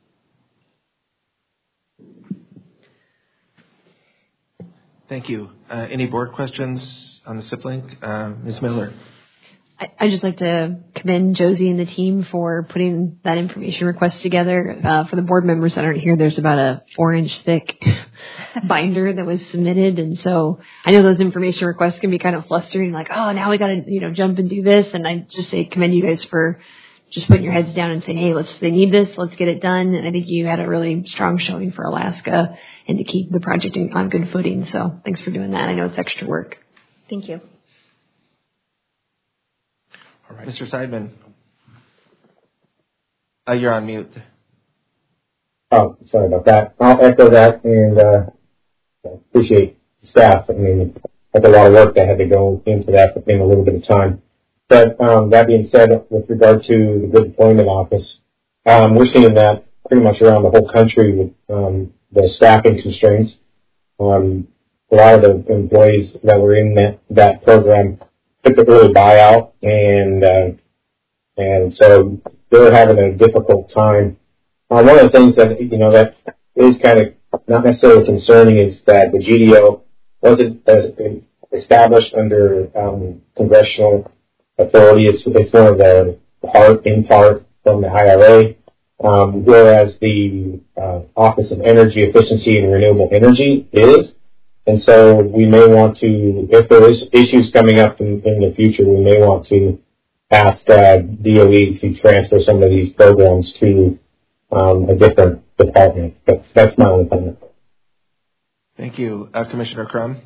Thank you. Any board questions on the SIPLink? Ms. Miller. I'd just like to commend Josie and the team for putting that information request together. For the board members that aren't here, there's about a 4-inch thick binder that was submitted. And so I know those information requests can be kind of flustering, like, oh, now we got to, jump and do this. And I just say commend you guys for just putting your heads down and saying, hey, they need this, let's get it done. And I think you had a really strong showing for Alaska and to keep the project on good footing. So thanks for doing that. I know it's extra work. Thank you. All right. Mr. Seidman. You're on mute. Oh, sorry about that. I'll echo that and appreciate the staff. I mean, that's a lot of work that had to go into that in a little bit of time. But that being said, with regard to the Good Deployment Office, we're seeing that pretty much around the whole country with the staffing constraints. A lot of the employees that were in that program took the early buyout, and so they're having a difficult time. One of the things that that is kind of not necessarily concerning is that the GDO wasn't established under congressional authority. It's one of the in part from the IRA, whereas the Office of Energy Efficiency and Renewable Energy is. And so we may want to, if there is issues coming up in the future, we may want to ask DOE to transfer some of these programs to a different department. That's my only comment. Thank you. Commissioner Crum?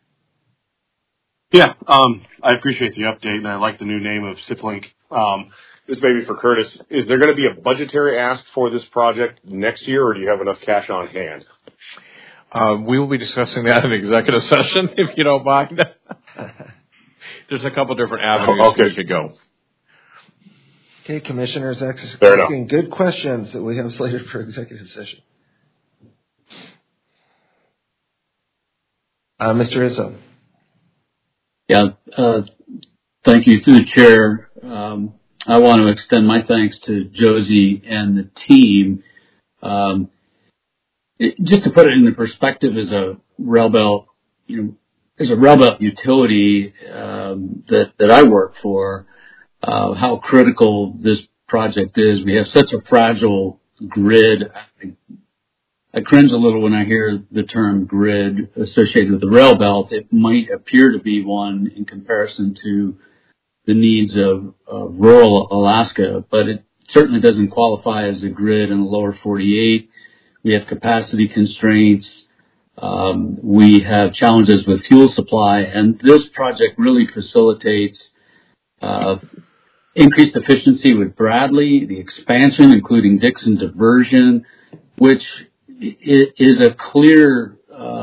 Yeah, I appreciate the update, and I like the new name of SIPLink. This may be for Curtis. Is there going to be a budgetary ask for this project next year, or do you have enough cash on hand? We will be discussing that in executive session, if you don't mind. There's a couple different avenues we could go. Okay, Commissioners, asking good questions that we have slated for executive session. Mr. Izzo. Yeah, thank you. Through the chair, I want to extend my thanks to Josie and the team. Just to put it into perspective, as a rail belt, as a rail belt utility that I work for, how critical this project is. We have such a fragile grid. I cringe a little when I hear the term grid associated with the rail belt. It might appear to be one in comparison to the needs of rural Alaska, but it certainly doesn't qualify as a grid in the lower 48. We have capacity constraints. We have challenges with fuel supply, and this project really facilitates increased efficiency with Bradley, the expansion, including Dixon diversion, which is a clear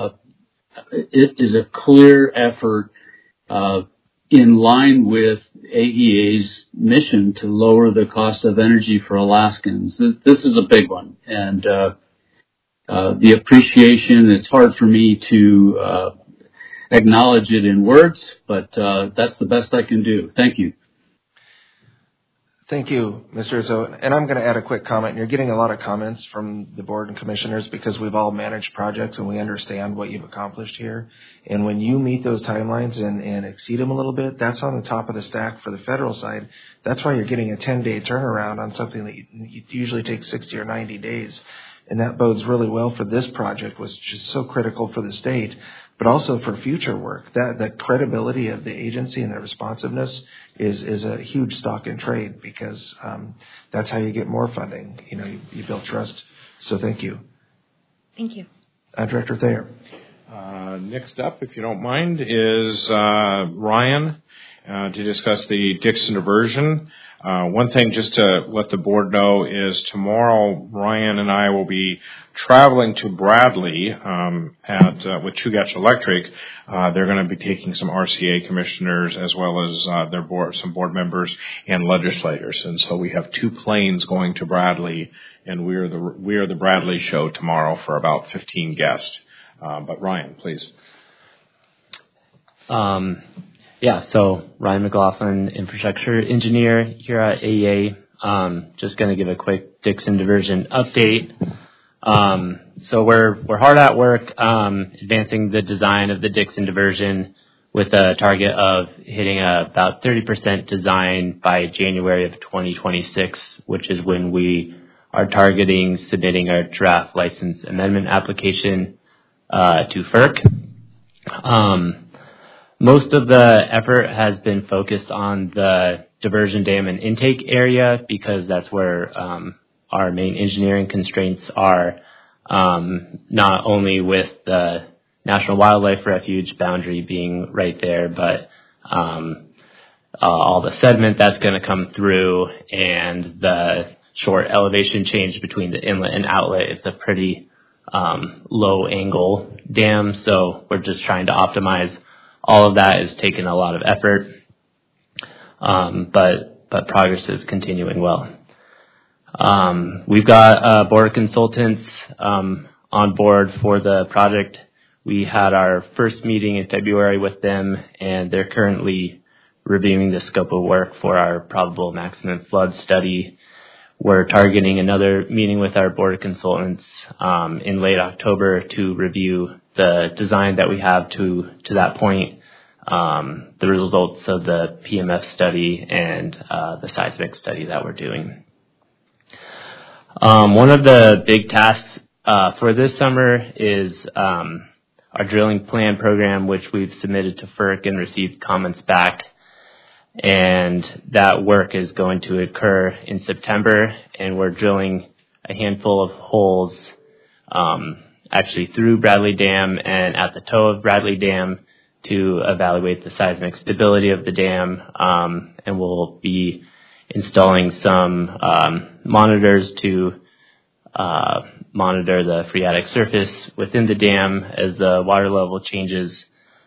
effort in line with AEA's mission to lower the cost of energy for Alaskans. This is a big one, and the appreciation, it's hard for me to acknowledge it in words, but that's the best I can do. Thank you. Thank you, Mr. Izzo. And I'm going to add a quick comment. You're getting a lot of comments from the board and commissioners because we've all managed projects and we understand what you've accomplished here. And when you meet those timelines and exceed them a little bit, that's on the top of the stack for the federal side. That's why you're getting a 10-day turnaround on something that usually takes 60 or 90 days. And that bodes really well for this project, which is so critical for the state, but also for future work. That credibility of the agency and the responsiveness is a huge stock in trade because that's how you get more funding. You build trust. So thank you. Thank you. Director Thayer. Next up, if you don't mind, is Ryan to discuss the Dixon diversion. One thing just to let the board know is tomorrow Ryan and I will be traveling to Bradley with Chugach Electric. They're going to be taking some RCA commissioners as well as some board members and legislators. And so we have 2 planes going to Bradley, and we are the Bradley show tomorrow for about 15 guests. But Ryan, please. Yeah, so Ryan McLaughlin, infrastructure engineer here at AEA. Just going to give a quick Dixon diversion update. So we're hard at work advancing the design of the Dixon diversion with a target of hitting about 30% design by January of 2026, which is when we are targeting submitting our draft license amendment application to FERC. Most of the effort has been focused on the diversion dam and intake area because that's where our main engineering constraints are, not only with the National Wildlife Refuge boundary being right there, but all the sediment that's going to come through and the short elevation change between the inlet and outlet. It's a pretty low angle dam, so we're just trying to optimize. All of that is taking a lot of effort, but progress is continuing well. We've got board of consultants on board for the project. We had our first meeting in February with them, and they're currently reviewing the scope of work for our probable maximum flood study. We're targeting another meeting with our board of consultants in late October to review the design that we have to that point, the results of the PMF study and the seismic study that we're doing. One of the big tasks for this summer is our drilling plan program, which we've submitted to FERC and received comments back. And that work is going to occur in September, and we're drilling a handful of holes actually through Bradley Dam and at the toe of Bradley Dam to evaluate the seismic stability of the dam, and we'll be installing some monitors to monitor the phreatic surface within the dam as the water level changes,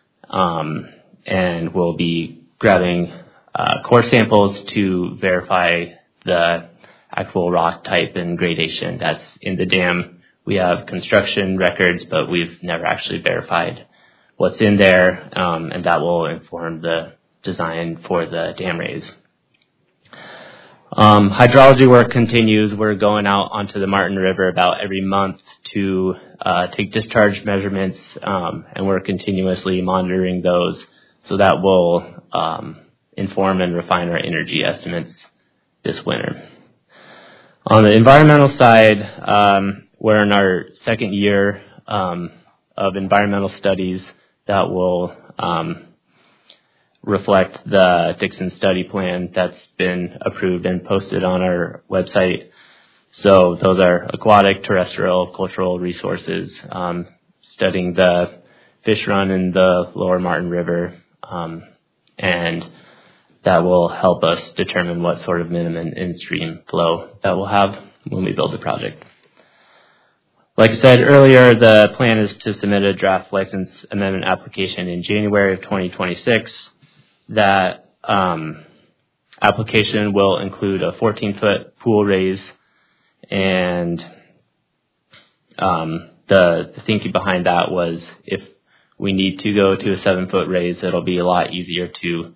and we'll be grabbing core samples to verify the actual rock type and gradation that's in the dam. We have construction records, but we've never actually verified what's in there, and that will inform the design for the dam raise. Hydrology work continues. We're going out onto the Martin River about every month to take discharge measurements, and we're continuously monitoring those, so that will inform and refine our energy estimates this winter. On the environmental side, we're in our second year of environmental studies that will reflect the Dixon study plan that's been approved and posted on our website. So those are aquatic, terrestrial, cultural resources, studying the fish run in the lower Martin River, and that will help us determine what sort of minimum in-stream flow that we'll have when we build the project. Like I said earlier, the plan is to submit a draft license amendment application in January of 2026. That application will include a 14-foot pool raise, and the thinking behind that was if we need to go to a 7-foot raise, it'll be a lot easier to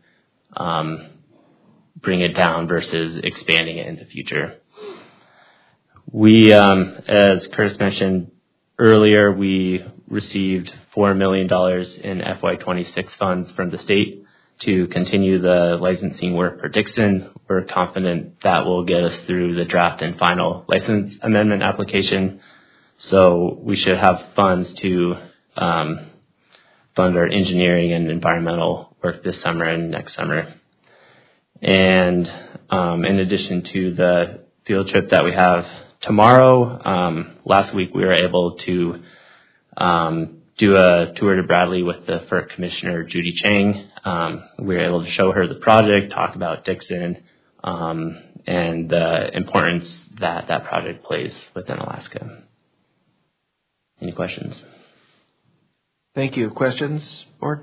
bring it down versus expanding it in the future. We, as Curtis mentioned earlier, we received $4 million in FY26 funds from the state to continue the licensing work for Dixon. We're confident that will get us through the draft and final license amendment application. So we should have funds to fund our engineering and environmental work this summer and next summer. And in addition to the field trip that we have tomorrow, last week we were able to do a tour to Bradley with the FERC Commissioner, Judy Chang. We were able to show her the project, talk about Dixon, and the importance that that project plays within Alaska. Any questions? Thank you. Questions, Board?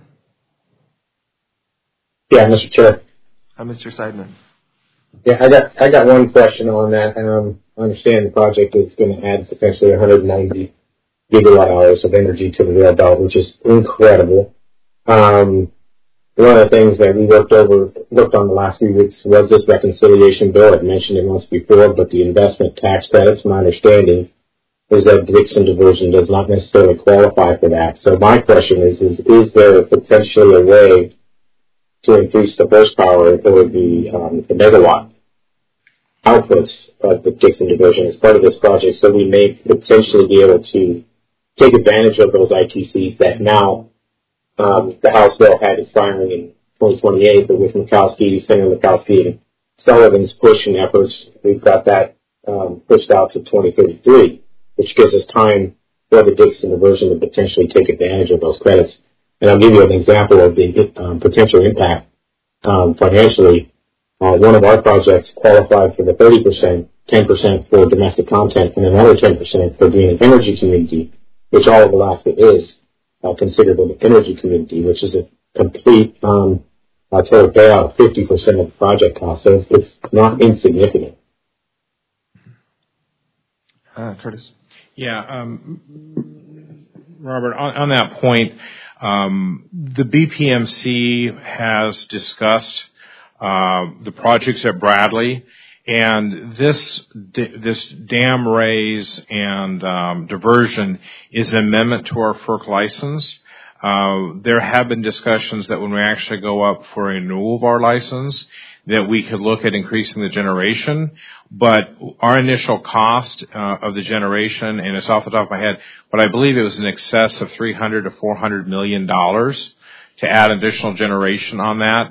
Yeah, Mr. Chair. Mr. Seidman. Yeah, I got one question on that. I understand the project is going to add potentially 190 gigawatt hours of energy to the rail belt, which is incredible. One of the things that we worked on the last few weeks was this reconciliation bill. I've mentioned it once before, but the investment tax credits, my understanding is that Dixon diversion does not necessarily qualify for that. So my question is there potentially a way to increase the horsepower or the megawatt outputs of the Dixon diversion as part of this project, so we may potentially be able to take advantage of those ITCs that now the House bill had expiring in 2028, but with Senator Murkowski and Sullivan's pushing efforts, we've got that pushed out to 2033, which gives us time for the Dixon diversion to potentially take advantage of those credits. And I'll give you an example of the potential impact financially. One of our projects qualified for the 30%, 10% for domestic content, and another 10% for being an energy community, which all of Alaska is considered an energy community, which is a complete total payout of 50% of the project cost. So it's not insignificant. Curtis? Yeah, Robert, on that point, the BPMC has discussed the projects at Bradley, and this dam raise and diversion is an amendment to our FERC license. There have been discussions that when we actually go up for renewal of our license, that we could look at increasing the generation, but our initial cost of the generation, and it's off the top of my head, but I believe it was in excess of $300 to $400 million to add additional generation on that.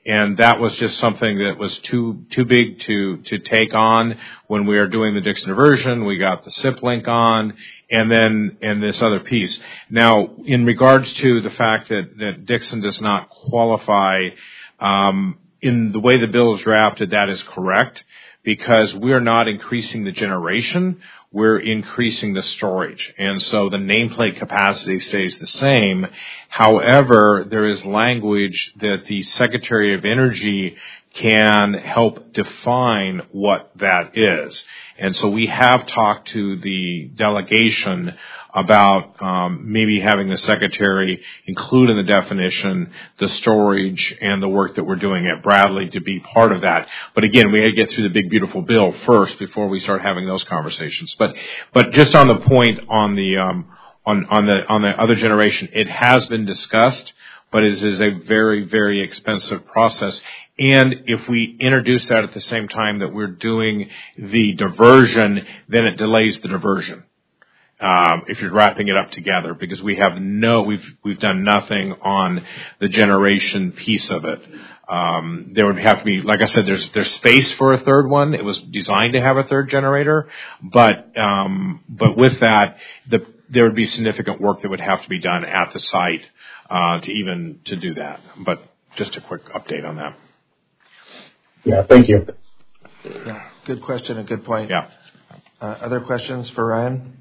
And that was just something that was too big to take on when we were doing the Dixon diversion. We got the SIP-Link on, and this other piece. Now, in regards to the fact that Dixon does not qualify, in the way the bill is drafted, that is correct, because we're not increasing the generation, we're increasing the storage. And so the nameplate capacity stays the same. However, there is language that the Secretary of Energy can help define what that is. And so we have talked to the delegation about maybe having the Secretary include in the definition the storage and the work that we're doing at Bradley to be part of that. But again, we had to get through the big beautiful bill first before we start having those conversations. But just on the point on the other generation, it has been discussed, but it is a very, very expensive process. And if we introduce that at the same time that we're doing the diversion, then it delays the diversion. If you're wrapping it up together, because we've done nothing on the generation piece of it. There would have to be, like I said, there's space for a third one. It was designed to have a third generator, but with that, there would be significant work that would have to be done at the site to do that. But just a quick update on that. Yeah, thank you. Yeah, good question and good point. Yeah. Other questions for Ryan?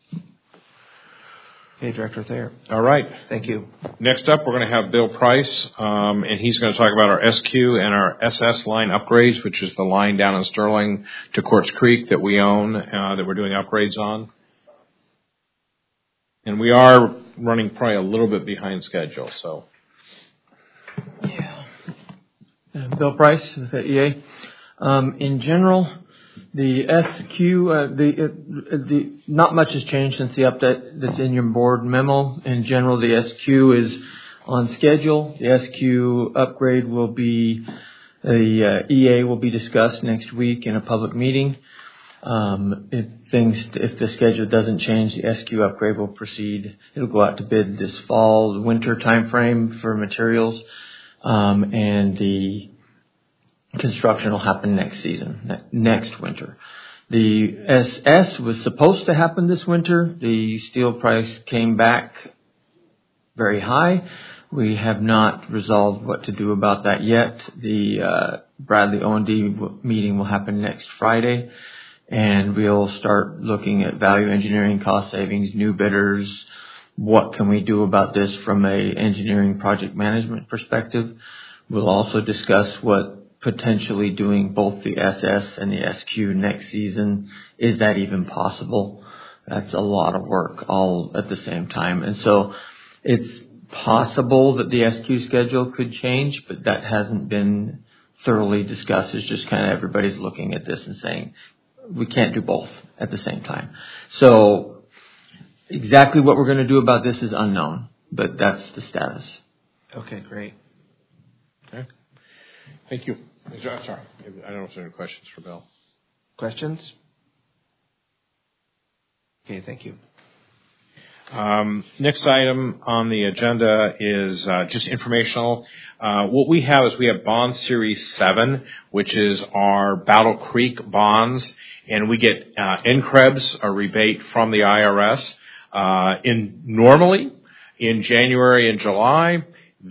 Okay, Director Thayer. All right. Thank you. Next up, we're going to have Bill Price, and he's going to talk about our SQ and our SS line upgrades, which is the line down in Sterling to Quartz Creek that we own, that we're doing upgrades on. And we are running probably a little bit behind schedule, so. Yeah. Bill Price with the EA. In general, the SQ, not much has changed since the update that's in your board memo. In general, the SQ is on schedule. The SQ upgrade will be, the EA will be discussed next week in a public meeting. If the schedule doesn't change, the SQ upgrade will proceed. It'll go out to bid this fall, winter timeframe for materials. And the construction will happen next winter. The SS was supposed to happen this winter. The steel price came back very high. We have not resolved what to do about that yet. The Bradley O&D meeting will happen next Friday, and we'll start looking at value engineering, cost savings, new bidders. What can we do about this from a engineering project management perspective? We'll also discuss what potentially doing both the SS and the SQ next season. Is that even possible? That's a lot of work all at the same time. And so it's possible that the SQ schedule could change, but that hasn't been thoroughly discussed. It's just kind of everybody's looking at this and saying, we can't do both at the same time. So exactly what we're going to do about this is unknown, but that's the status. Okay, great. Okay. Thank you. Sorry. I don't know if there are any questions for Bill. Questions? Okay, thank you. Next item on the agenda is just informational. What we have is we have Bond Series 7, which is our Battle Creek bonds, and we get NCREBS, a rebate from the IRS. Normally in January and July,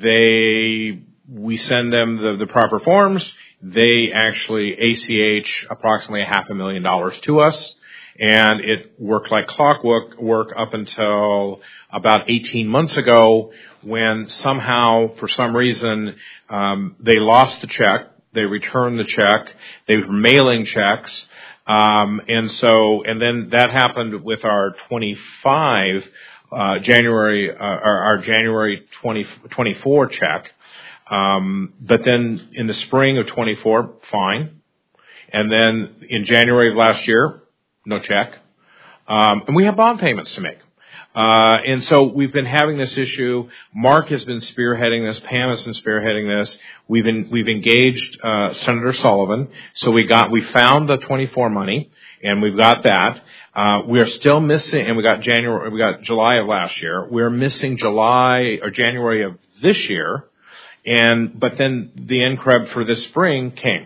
we send them the proper forms. They actually ACH approximately $500,000 to us, and it worked like clockwork up until about 18 months ago, when somehow, for some reason, they lost the check. They returned the check. They were mailing checks. And then that happened with our 25, our January 24 check. But then in the spring of 24, fine. And then in January of last year, no check. And we have bond payments to make. And so we've been having this issue. Mark has been spearheading this. Pam has been spearheading this. We've engaged Senator Sullivan. So we found the 24 money, and we've got that. We are still missing, and we got July of last year. We're missing January of this year, But then the NCREB for this spring came.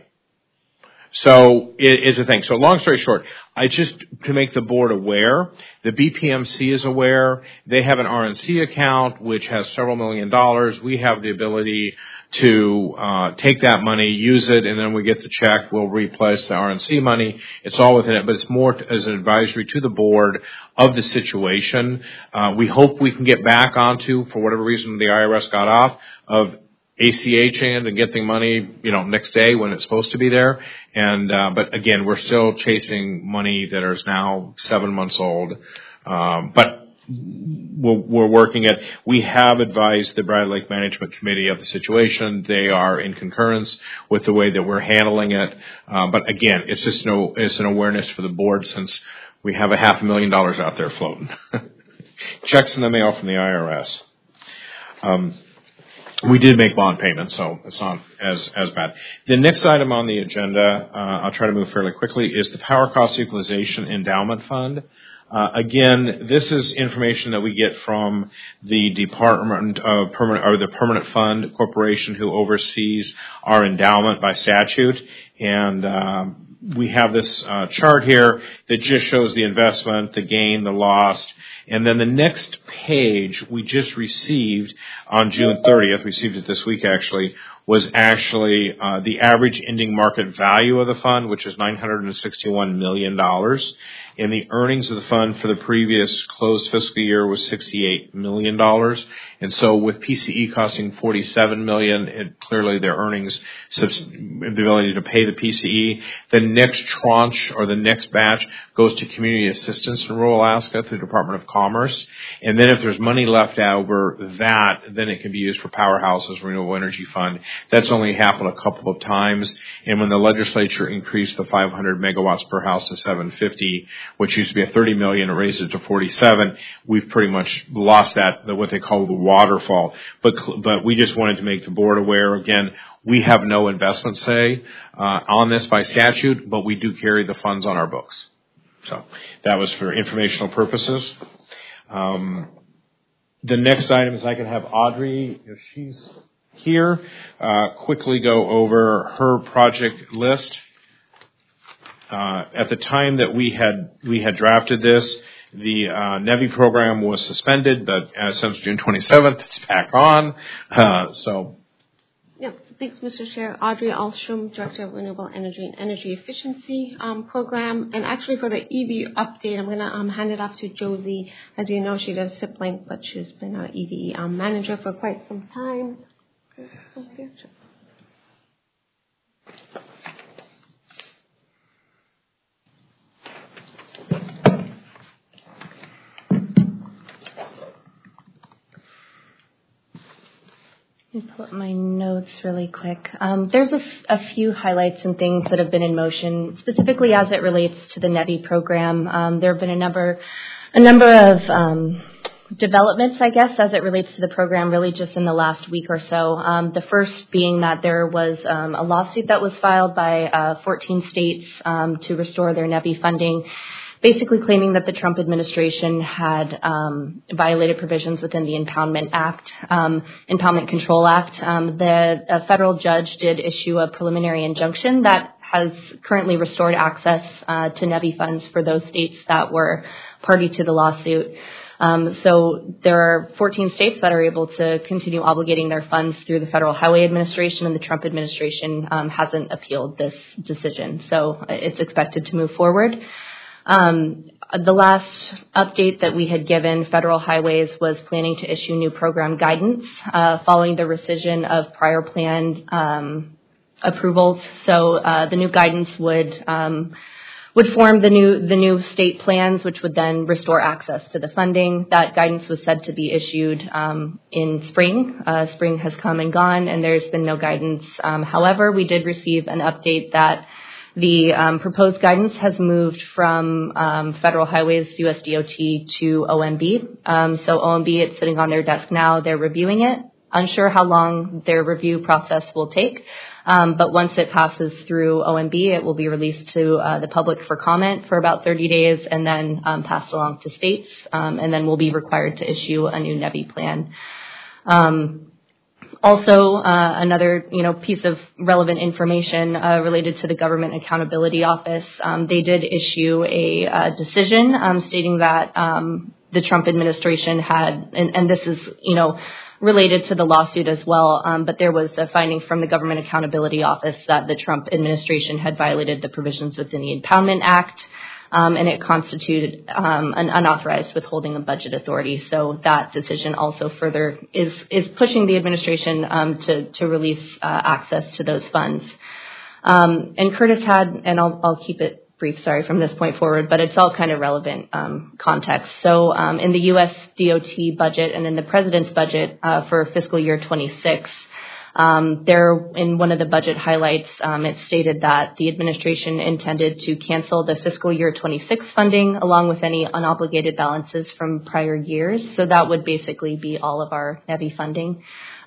So it is a thing. So long story short, to make the board aware, the BPMC is aware. They have an RNC account which has several $1 million. We have the ability to take that money, use it, and then we get the check. We'll replace the RNC money. It's all within it, but it's more as an advisory to the board of the situation. We hope we can get back onto, for whatever reason the IRS got off, of ACHing and getting money, next day when it's supposed to be there. But again, we're still chasing money that is now 7 months old. But we're working it. We have advised the Bradley Lake Management Committee of the situation. They are in concurrence with the way that we're handling it. But again, it's an awareness for the board since we have $500,000 out there floating. Checks in the mail from the IRS. We did make bond payments, so it's not as bad. The next item on the agenda, I'll try to move fairly quickly, is the Power Cost Equalization Endowment Fund. Again, this is information that we get from the Department of the Permanent Fund Corporation, who oversees our endowment by statute. And we have this chart here that just shows the investment, the gain, the loss. And then the next page we just received on June 30th, received it this week actually, was actually the average ending market value of the fund, which is $961 million. And the earnings of the fund for the previous closed fiscal year was $68 million. And so with PCE costing $47 million, clearly their earnings, the ability to pay the PCE. The next tranche or the next batch goes to community assistance in rural Alaska through the Department of Commerce. And then if there's money left over that, then it can be used for Powerhouse's Renewable Energy Fund. That's only happened a couple of times. And when the legislature increased the 500 megawatts per house to 750, which used to be a 30 million, raised it to 47. We've pretty much lost that, what they call the waterfall. But we just wanted to make the board aware. Again, we have no investment say on this by statute, but we do carry the funds on our books. So that was for informational purposes. The next item is I can have Audrey, if she's here, quickly go over her project list. At the time that we had drafted this, the NEVI program was suspended, but since June 27th, it's back on. Yeah, thanks, Mr. Chair. Audrey Alstrom, Director of Renewable Energy and Energy Efficiency Program. And actually for the EV update, I'm going to hand it off to Josie. As you know, she does SIPLink, but she's been our EV manager for quite some time. Okay. Let me pull up my notes really quick. There's a few highlights and things that have been in motion, specifically as it relates to the NEVI program. There have been a number of developments, I guess, as it relates to the program, really just in the last week or so. The first being that there was a lawsuit that was filed by 14 states to restore their NEVI funding, basically claiming that the Trump administration had violated provisions within the Impoundment Control Act. The federal judge did issue a preliminary injunction that has currently restored access to NEVI funds for those states that were party to the lawsuit. So there are 14 states that are able to continue obligating their funds through the Federal Highway Administration, and the Trump administration hasn't appealed this decision. So it's expected to move forward. The last update that we had given Federal Highways was planning to issue new program guidance following the rescission of prior plan approvals. So the new guidance would form the new state plans, which would then restore access to the funding. That guidance was said to be issued in spring. Spring has come and gone, and there's been no guidance. However, we did receive an update that the proposed guidance has moved from Federal Highways USDOT to OMB. So OMB, it's sitting on their desk now. They're reviewing it. Unsure how long their review process will take. But once it passes through OMB, it will be released to the public for comment for about 30 days and then passed along to states. And then we'll be required to issue a new NEVI plan. Also, another piece of relevant information related to the Government Accountability Office. They did issue a decision stating that the Trump administration had, and this is related to the lawsuit as well, but there was a finding from the Government Accountability Office that the Trump administration had violated the provisions within the Impoundment Act. And it constituted an unauthorized withholding of budget authority. So that decision also further is pushing the administration to release access to those funds. And Curtis had, and I'll keep it brief, sorry, from this point forward, but it's all kind of relevant context. So in the U.S. DOT budget and in the President's budget for fiscal year 26, there, in one of the budget highlights, it stated that the administration intended to cancel the fiscal year 26 funding along with any unobligated balances from prior years. So that would basically be all of our NEVI funding.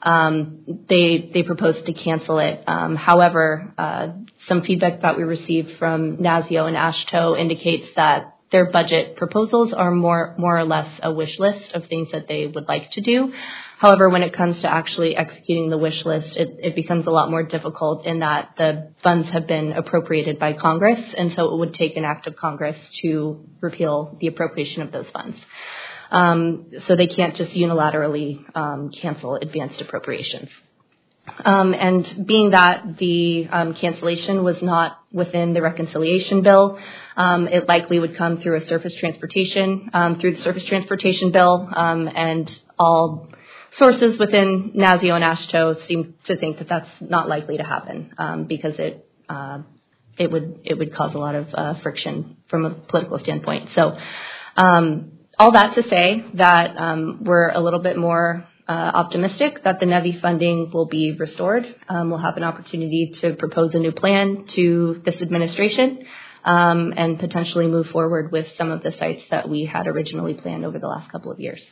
They proposed to cancel it. However, some feedback that we received from NASIO and AASHTO indicates that their budget proposals are more or less a wish list of things that they would like to do. However, when it comes to actually executing the wish list, it becomes a lot more difficult in that the funds have been appropriated by Congress, and so it would take an act of Congress to repeal the appropriation of those funds. So they can't just unilaterally cancel advanced appropriations. And being that the cancellation was not within the reconciliation bill, it likely would come through a surface transportation, through the surface transportation bill, and all sources within NASIO and AASHTO seem to think that that's not likely to happen because it would cause a lot of friction from a political standpoint. So all that to say that we're a little bit more optimistic that the NEVI funding will be restored. We'll have an opportunity to propose a new plan to this administration and potentially move forward with some of the sites that we had originally planned over the last couple of years.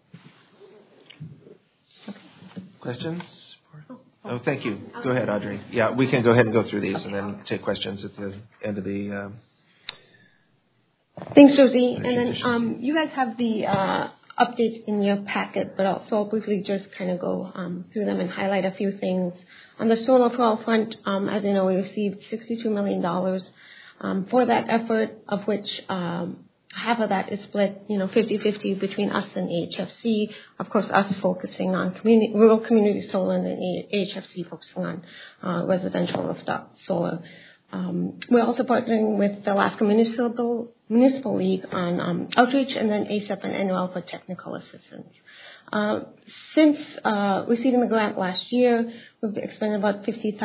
Questions? Oh, thank you. Go ahead, Audrey. Yeah, we can go ahead and go through these and then take questions at the end of the... Thanks, Josie. And then you guys have the updates in your packet, but also I'll briefly just kind of go through them and highlight a few things. On the solar for all front, as you know, we received $62 million for that effort, of which half of that is split, 50-50 between us and AHFC. Of course, us focusing on rural community solar and then AHFC focusing on residential rooftop solar. We're also partnering with the Alaska Municipal League on outreach and then ASAP and NOL for technical assistance. Since receiving the grant last year, we've expended about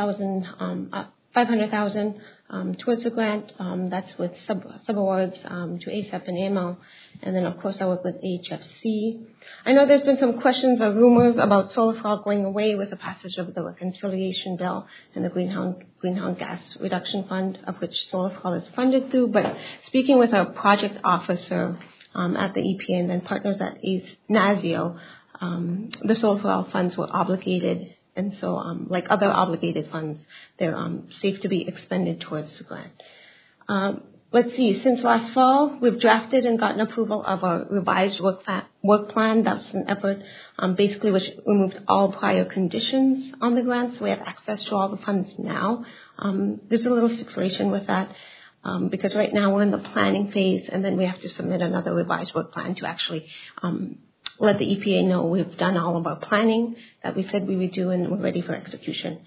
$500,000 towards the grant. That's with subawards to ASAP and AML. And then, of course, I work with AHFC. I know there's been some questions or rumors about solar for all going away with the passage of the reconciliation bill and the Greenhouse Gas Reduction Fund, of which solar for all is funded through. But speaking with our project officer at the EPA and then partners at NASIO, the solar for all funds were obligated. And so, like other obligated funds, they're safe to be expended towards the grant. Let's see, since last fall, we've drafted and gotten approval of a revised work plan. That's an effort basically which removed all prior conditions on the grant, so we have access to all the funds now. There's a little stipulation with that because right now we're in the planning phase, and then we have to submit another revised work plan to actually let the EPA know we've done all of our planning that we said we would do and we're ready for execution.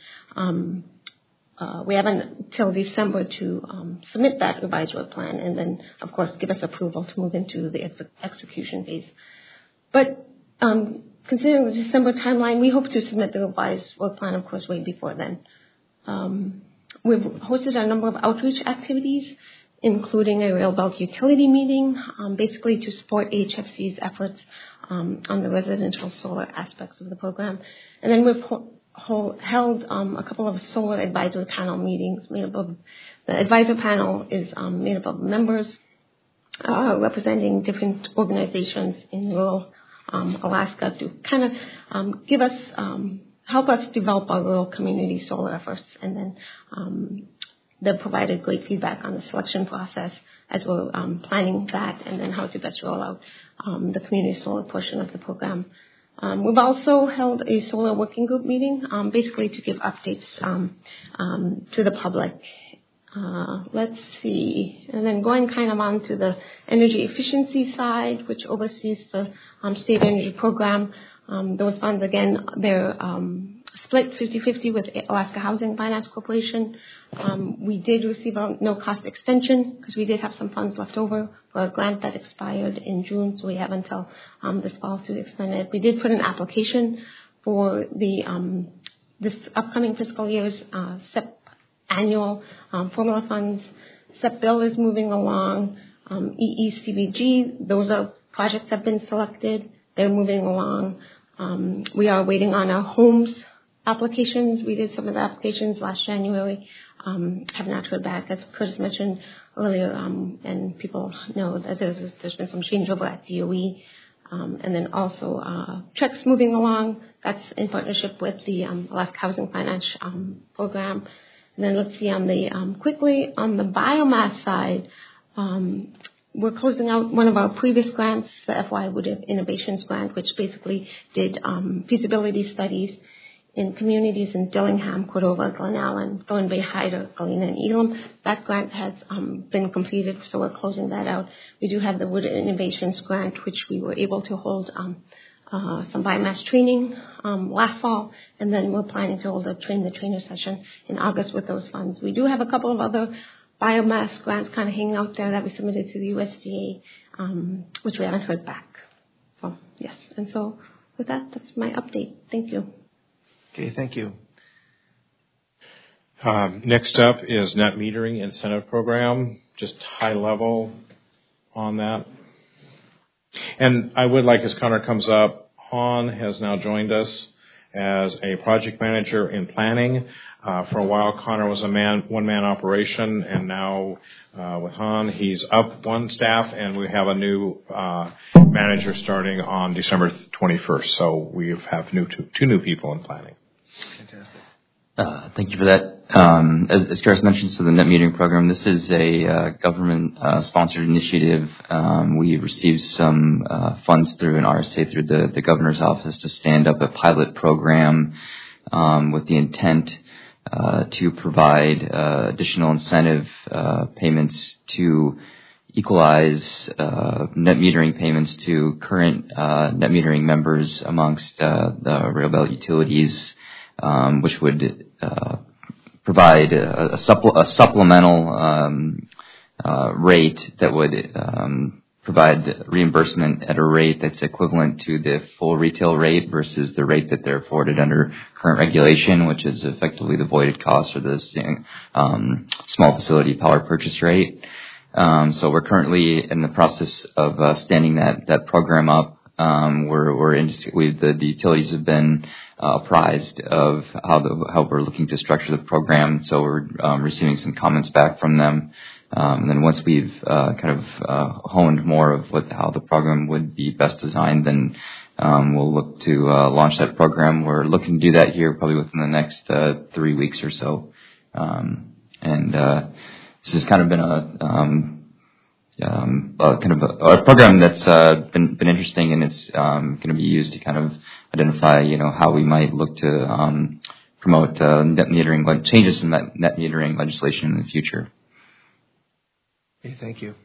We have until December to submit that revised work plan and then, of course, give us approval to move into the execution phase. But considering the December timeline, we hope to submit the revised work plan, of course, way before then. We've hosted a number of outreach activities, including a rail belt utility meeting, basically to support AHFC's efforts on the residential solar aspects of the program. And then we've held a couple of solar advisory panel meetings. The advisor panel is made up of members representing different organizations in rural Alaska to kind of give us, help us develop our rural community solar efforts. And then they provided great feedback on the selection process as we're planning that and then how to best roll out the community solar portion of the program. We've also held a solar working group meeting, basically to give updates to the public. Let's see. And then going kind of on to the energy efficiency side, which oversees the state energy program. Those funds, again, they're split 50-50 with Alaska Housing Finance Corporation. We did receive a no-cost extension because we did have some funds left over for a grant that expired in June, so we have until this fall to extend it. We did put an application for the this upcoming fiscal year's SEP annual formula funds. SEP bill is moving along. EECBG, those are projects that have been selected. They're moving along. We are waiting on our homes applications. We did some of the applications last January. Have not heard back, as Curtis mentioned earlier, and people know that there's been some changeover at DOE. And then also checks moving along. That's in partnership with the Alaska Housing Finance Program. And then let's see on the quickly on the biomass side, we're closing out one of our previous grants, the FY Wood Innovations Grant, which basically did feasibility studies in communities in Dillingham, Cordova, Glen Allen, Thorn Bay, Hyder, Galena, and Elam. That grant has been completed, so we're closing that out. We do have the Wood Innovations Grant, which we were able to hold some biomass training last fall, and then we're planning to hold a Train the Trainer session in August with those funds. We do have a couple of other biomass grants kind of hanging out there that we submitted to the USDA, which we haven't heard back. So, yes. And so with that, that's my update. Thank you. Okay, thank you. Next up is net metering incentive program, just high level on that. And I would like, as Connor comes up, Han has now joined us as a project manager in planning. For a while, Connor was a one-man operation, and now with Han, he's up one staff, and we have a new manager starting on December 21st. So we have two new people in planning. Fantastic. Thank you for that. As Gareth mentioned, so the net metering program, this is a government-sponsored initiative. We received some funds through an RSA through the governor's office to stand up a pilot program with the intent to provide additional incentive payments to equalize net metering payments to current net metering members amongst the rail belt utilities, which would provide a supplemental rate that would provide reimbursement at a rate that's equivalent to the full retail rate versus the rate that they're afforded under current regulation, which is effectively the voided cost or the small facility power purchase rate. So we're currently in the process of standing that program up. The utilities have been apprised of how we're looking to structure the program. So we're receiving some comments back from them. And then once we've kind of honed more of how the program would be best designed, then we'll look to launch that program. We're looking to do that here probably within the next 3 weeks or so. This has kind of been a program that's been interesting, and it's going to be used to kind of identify, how we might look to promote net metering changes in that net metering legislation in the future. Okay, thank you.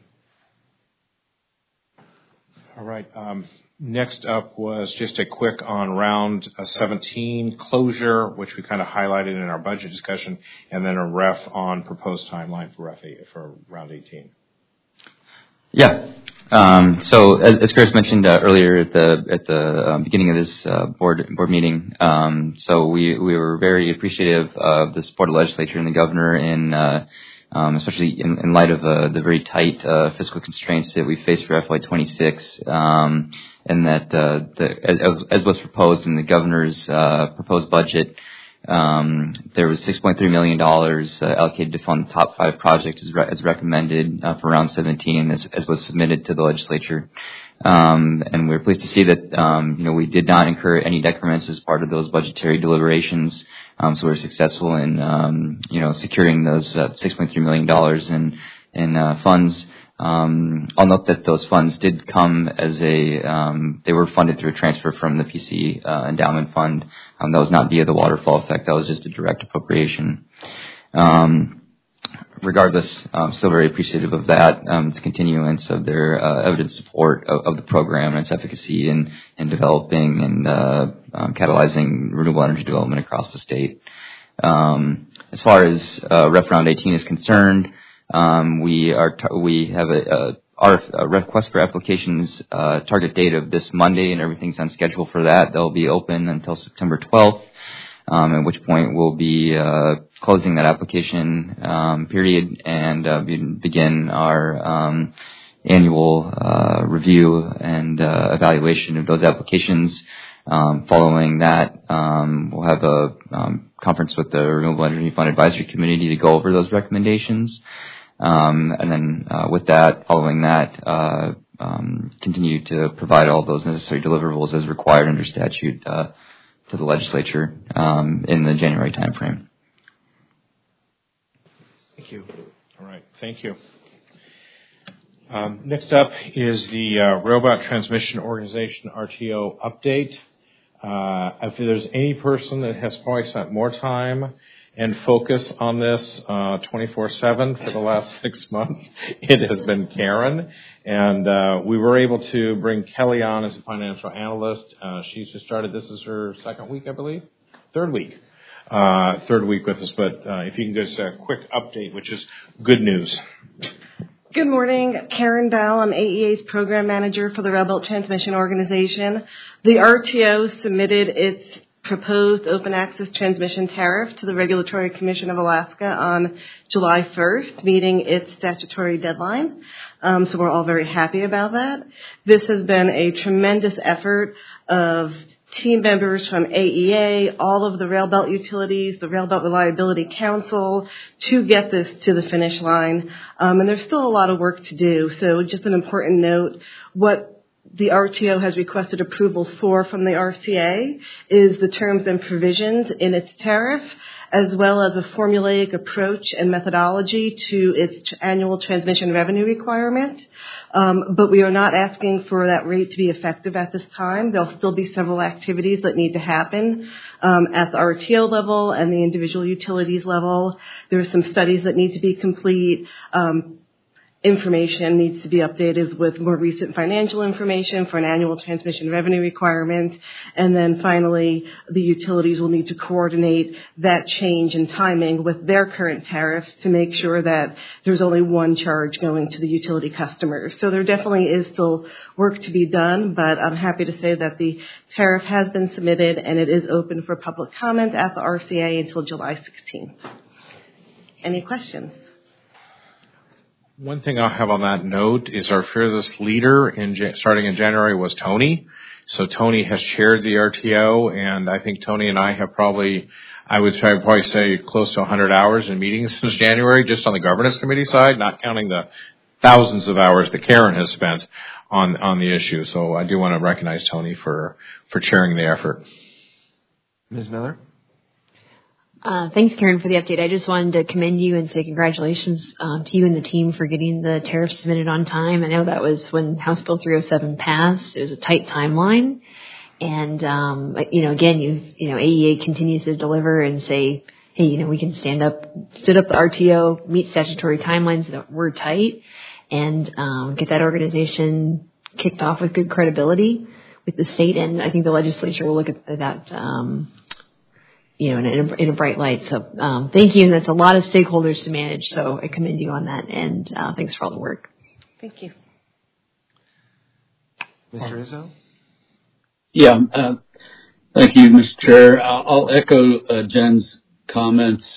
All right. Next up was just a quick on round 17 closure, which we kind of highlighted in our budget discussion, and then a ref on proposed timeline for round 18. Yeah. So as Chris mentioned earlier at the beginning of this board meeting, so we were very appreciative of the support of the legislature and the governor in especially in light of the very tight fiscal constraints that we face for FY26, and that as was proposed in the governor's proposed budget, there was $6.3 million allocated to fund the top 5 projects as recommended for round 17, as was submitted to the legislature. And we're pleased to see that we did not incur any decrements as part of those budgetary deliberations. So we're successful in securing those $6.3 million funds. I'll note that those funds did come as they were funded through a transfer from the PC endowment fund. That was not via the waterfall effect. That was just a direct appropriation. Regardless, I'm still very appreciative of that. It's a continuance of their evident support of the program and its efficacy in developing and catalyzing renewable energy development across the state. As far as Rep Round 18 is concerned, we have our request for applications target date of this Monday, and everything's on schedule for that. They'll be open until September 12th. At which point we'll be closing that application period and begin our annual review and evaluation of those applications. Following that, we'll have a conference with the Renewable Energy Fund Advisory Committee to go over those recommendations. And then with that, following that, continue to provide all those necessary deliverables as required under statute to the legislature in the January timeframe. Thank you. All right. Thank you. Next up is the Railroad Transmission Organization RTO update. If there's any person that has probably spent more time and focus on this 24/7 for the last 6 months, it has been Karen. And we were able to bring Kelly on as a financial analyst. She's just started. This is her second week, I believe. Third week with us. But if you can give us a quick update, which is good news. Good morning. Karen Bell. I'm AEA's program manager for the Railbelt Transmission Organization. The RTO submitted its proposed open access transmission tariff to the Regulatory Commission of Alaska on July 1st, meeting its statutory deadline. So we're all very happy about that. This has been a tremendous effort of team members from AEA, all of the Railbelt utilities, the Railbelt Reliability Council, to get this to the finish line. And there's still a lot of work to do. So just an important note, what the RTO has requested approval for from the RCA is the terms and provisions in its tariff, as well as a formulaic approach and methodology to its annual transmission revenue requirement. But we are not asking for that rate to be effective at this time. There'll still be several activities that need to happen at the RTO level and the individual utilities level. There are some studies that need to be complete. Information needs to be updated with more recent financial information for an annual transmission revenue requirement. And then finally, the utilities will need to coordinate that change in timing with their current tariffs to make sure that there's only one charge going to the utility customers. So there definitely is still work to be done, but I'm happy to say that the tariff has been submitted and it is open for public comment at the RCA until July 16th. Any questions? One thing I'll have on that note is our fearless leader starting in January was Tony. So Tony has chaired the RTO, and I think Tony and I have probably say close to 100 hours in meetings since January, just on the governance committee side, not counting the thousands of hours that Karen has spent on the issue. So I do want to recognize Tony for chairing the effort. Ms. Miller? Thanks, Karen, for the update. I just wanted to commend you and say congratulations to you and the team for getting the tariff submitted on time. I know that was when House Bill 307 passed. It was a tight timeline. And, again, AEA continues to deliver and say, hey, we can stood up the RTO, meet statutory timelines that were tight, and get that organization kicked off with good credibility with the state. And I think the legislature will look at that in a bright light. So thank you. And that's a lot of stakeholders to manage. So I commend you on that. And thanks for all the work. Thank you. Mr. Izzo? Yeah. Thank you, Mr. Chair. I'll echo Jen's comments.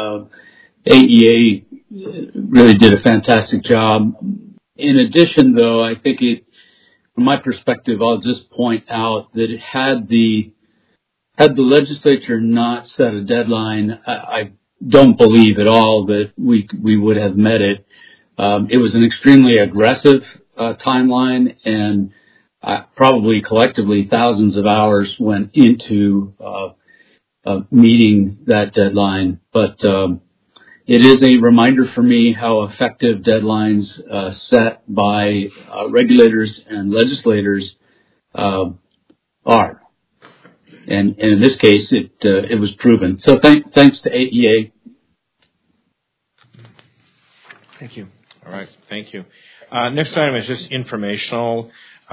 AEA really did a fantastic job. In addition, though, I think from my perspective, I'll just point out that had the legislature not set a deadline, I don't believe at all that we would have met it. It was an extremely aggressive timeline, and probably collectively thousands of hours went into meeting that deadline. But it is a reminder for me how effective deadlines set by regulators and legislators are. And in this case, it was proven. So thanks to AEA. Thank you. All right. Thank you. Next item is just informational.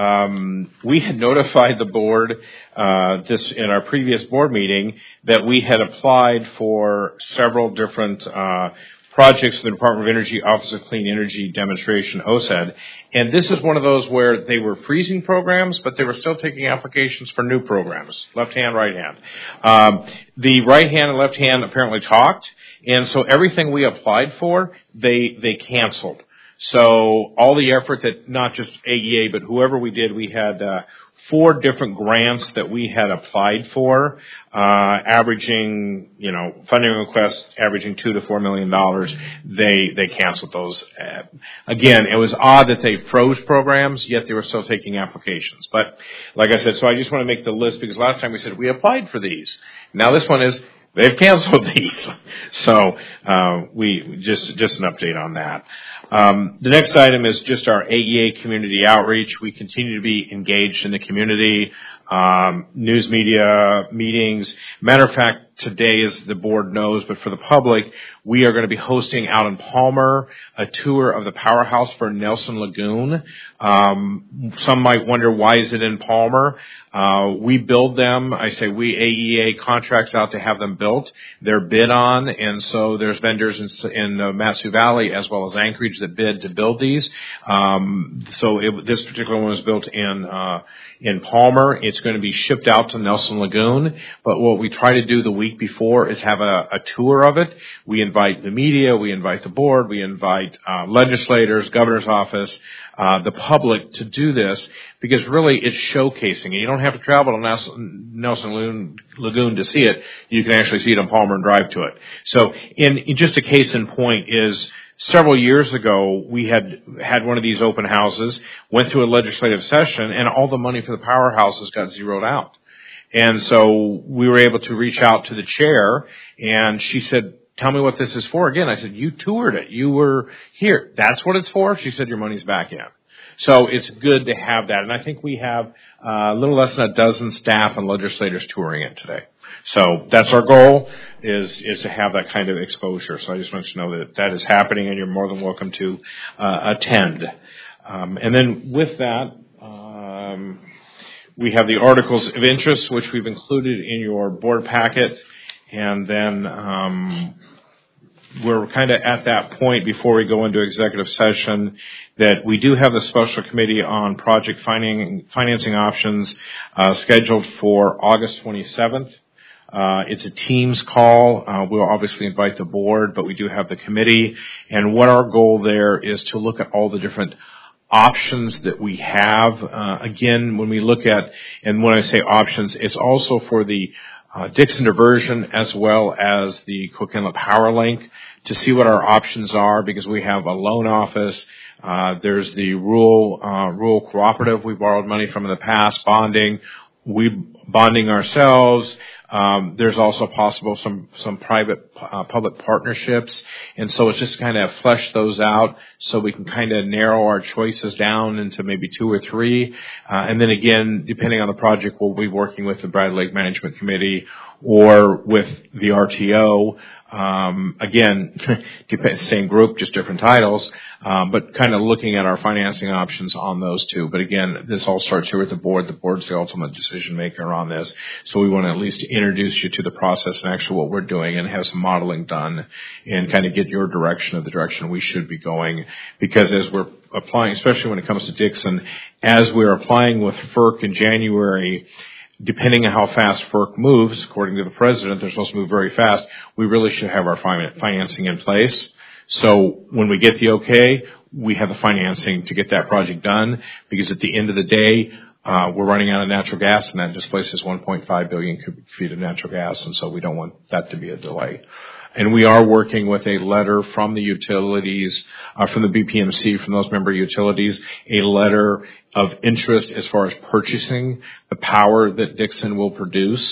We had notified the board this in our previous board meeting that we had applied for several different projects for the Department of Energy Office of Clean Energy Demonstration, OSED. And this is one of those where they were freezing programs, but they were still taking applications for new programs, left hand, right hand. The right hand and left hand apparently talked, and so everything we applied for, they canceled. So all the effort that not just AEA, but whoever we did, we had 4 different grants that we had applied for, averaging, funding requests averaging $2 to $4 million. They canceled those. Again, it was odd that they froze programs, yet they were still taking applications. But like I said, so I just want to make the list because last time we said we applied for these. Now this one is they've canceled these. So we just an update on that. The next item is just our AEA community outreach. We continue to be engaged in the community, news media, meetings. Matter of fact, today, as the board knows, but for the public, we are going to be hosting out in Palmer a tour of the powerhouse for Nelson Lagoon. Some might wonder, why is it in Palmer? We build them. I say we, AEA contracts out to have them built. They're bid on, and so there's vendors in the Matsu Valley as well as Anchorage that bid to build these. This particular one was built in Palmer. It's going to be shipped out to Nelson Lagoon. But what we try to do the week before is have a tour of it. We invite the media, we invite the board, we invite legislators, governor's office, the public to do this because really it's showcasing. And you don't have to travel to Nelson Lagoon to see it. You can actually see it in Palmer and drive to it. So in just a case in point is several years ago, we had one of these open houses, went through a legislative session, and all the money for the powerhouses got zeroed out. And so we were able to reach out to the chair, and she said, "Tell me what this is for." Again, I said, "You toured it. You were here. That's what it's for?" She said, "Your money's back in." So it's good to have that. And I think we have a little less than a dozen staff and legislators touring it today. So that's our goal, is to have that kind of exposure. So I just want you to know that is happening, and you're more than welcome to attend. And then with that, we have the articles of interest, which we've included in your board packet. And then we're kind of at that point before we go into executive session that we do have the special committee on project financing options scheduled for August 27th. It's a Teams call. We'll obviously invite the board, but we do have the committee. And what our goal there is to look at all the different options that we have. Again, when we look at, and when I say options, it's also for the Dixon diversion as well as the Cook Inlet Power Link to see what our options are, because we have a loan office. There's the rural cooperative we borrowed money from in the past, bonding. We bonding ourselves. There's also possible some private public partnerships, and so it's just kind of flesh those out so we can kind of narrow our choices down into maybe 2 or 3, and then again, depending on the project, we'll be working with the Bradley Lake Management Committee or with the RTO. Again, same group, just different titles, but kind of looking at our financing options on those 2. But again, this all starts here with the board. The board's the ultimate decision maker on this. So we want to at least introduce you to the process and actually what we're doing and have some modeling done and kind of get your direction of the direction we should be going. Because as we're applying, especially when it comes to Dixon, as we're applying with FERC in January, depending on how fast FERC moves, according to the president, they're supposed to move very fast. We really should have our financing in place. So when we get the okay, we have the financing to get that project done, because at the end of the day, we're running out of natural gas, and that displaces 1.5 billion cubic feet of natural gas, and so we don't want that to be a delay. And we are working with a letter from the utilities, from the BPMC, from those member utilities, a letter of interest as far as purchasing the power that Dixon will produce.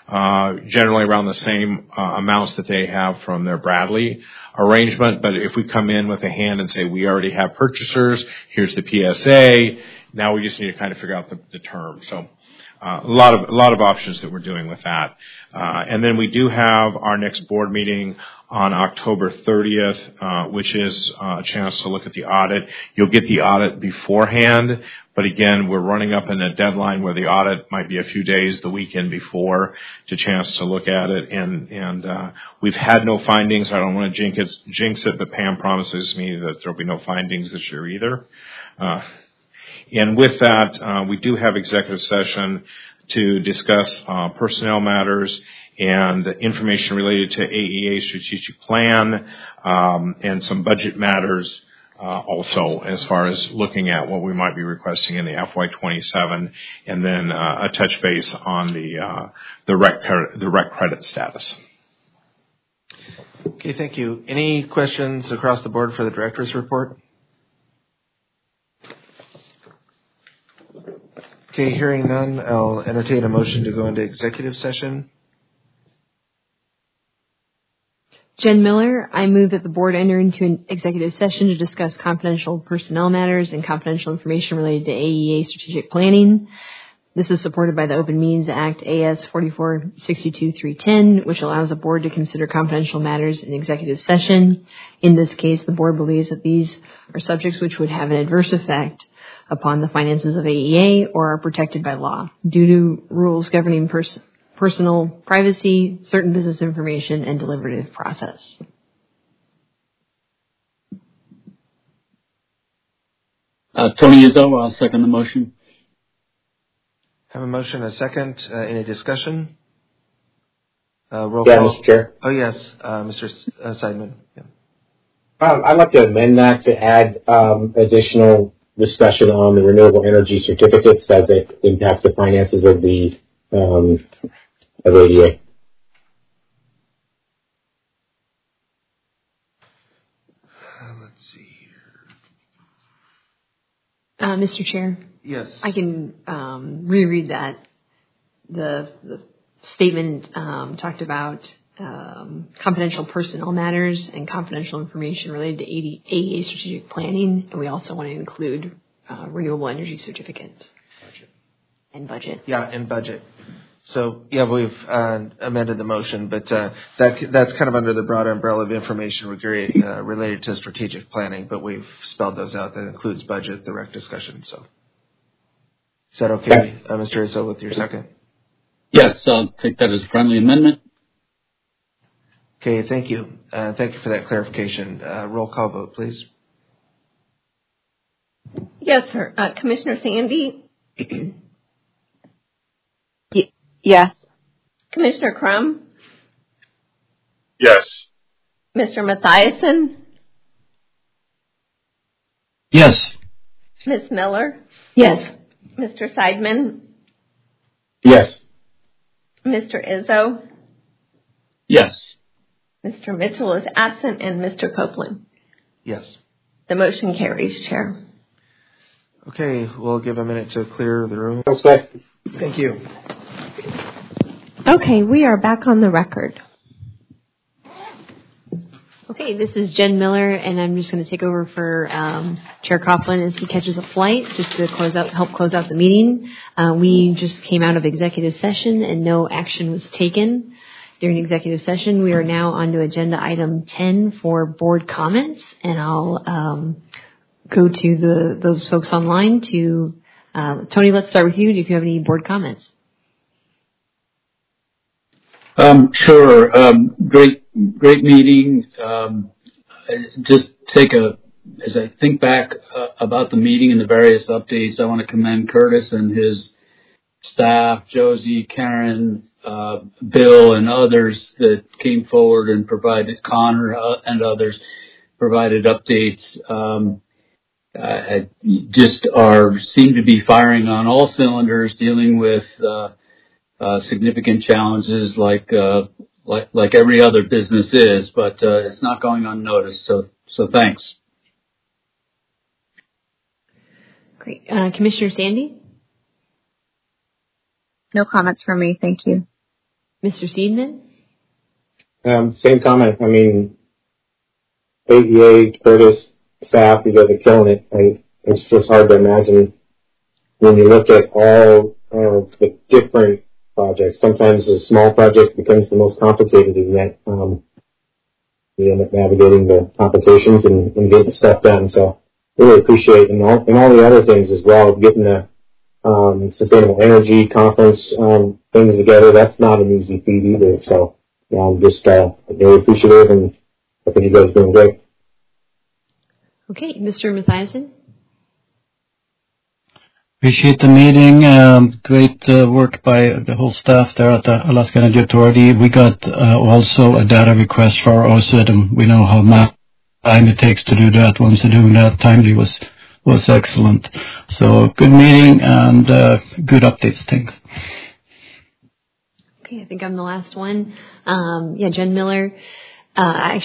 generally around the same amounts that they have from their Bradley arrangement. But if we come in with a hand and say, we already have purchasers, here's the PSA, now we just need to kind of figure out the term. So a lot of options that we're doing with that. And then we do have our next board meeting on October 30th, which is a chance to look at the audit. You'll get the audit beforehand, but again, we're running up in a deadline where the audit might be a few days the weekend before to chance to look at it. And we've had no findings. I don't want to jinx it, but Pam promises me that there'll be no findings this year either. And with that, we do have executive session to discuss personnel matters and information related to AEA strategic plan, and some budget matters also as far as looking at what we might be requesting in the FY27, and then a touch base on the rec credit status. Okay, thank you. Any questions across the board for the director's report? Okay, hearing none, I'll entertain a motion to go into executive session. Jen Miller, I move that the board enter into an executive session to discuss confidential personnel matters and confidential information related to AEA strategic planning. This is supported by the Open Meetings Act AS 4462-310, which allows the board to consider confidential matters in executive session. In this case, the board believes that these are subjects which would have an adverse effect upon the finances of AEA or are protected by law due to rules governing personal privacy, certain business information, and deliberative process. Tony Izzo, I'll second the motion. Have a motion, a second. Any discussion? Roll Yeah, call. Mr. Chair. Oh, yes, Mr. Seidman. Yeah. I'd like to amend that to add additional discussion on the renewable energy certificates as it impacts the finances of the of AEA. Let's see here. Mr. Chair? Yes. I can reread that. The statement talked about confidential personnel matters and confidential information related to AEA strategic planning, and we also want to include renewable energy certificates. And budget. Yeah, and budget. So, yeah, we've amended the motion, but that's kind of under the broad umbrella of information related to strategic planning, but we've spelled those out. That includes budget, the rec discussion. So, is that okay, Mr. Izzo, with your second? Yes, I'll take that as a friendly amendment. Okay, thank you. Thank you for that clarification. Roll call vote, please. Yes, sir. Commissioner Sandy? Yes. Commissioner Crum? Yes. Mr. Mathiasen? Yes. Ms. Miller? Yes. Mr. Seidman? Yes. Mr. Izzo? Yes. Mr. Mitchell is absent, and Mr. Copeland? Yes. The motion carries, Chair. Okay, we'll give a minute to clear the room. Thank you. Okay, we are back on the record. Okay, this is Jen Miller, and I'm just going to take over for Chair Copeland as he catches a flight, just to help close out the meeting. We just came out of executive session, and no action was taken during executive session. We are now on to agenda item 10 for board comments, and I'll go to those folks online to Tony. Let's start with you. Do you have any board comments? Sure. Great meeting. Just as I think back about the meeting and the various updates, I want to commend Curtis and his staff, Josie, Karen, Bill, and others that came forward and provided, Connor and others provided updates. Just seem to be firing on all cylinders, dealing with significant challenges like every other business is, but it's not going unnoticed. So thanks. Great. Commissioner Sandy? No comments from me. Thank you. Mr. Seidman? Same comment. I mean, AEA, Curtis, staff, you guys are killing it. It's just hard to imagine when you look at all of the different projects. Sometimes a small project becomes the most complicated, and yet we end up navigating the complications and getting stuff done. So really appreciate and all the other things as well, getting the sustainable energy conference things together. That's not an easy feat either. So I'm just very appreciative, and I think you guys are doing great. Okay, Mr. Mathiasen? Appreciate the meeting. Great work by the whole staff there at the Alaska Energy Authority. We got also a data request for our OSID, and we know how much time it takes to do that. Once you're doing that, timely was excellent. So good meeting and good updates. Thanks. Okay, I think I'm the last one. Jen Miller. I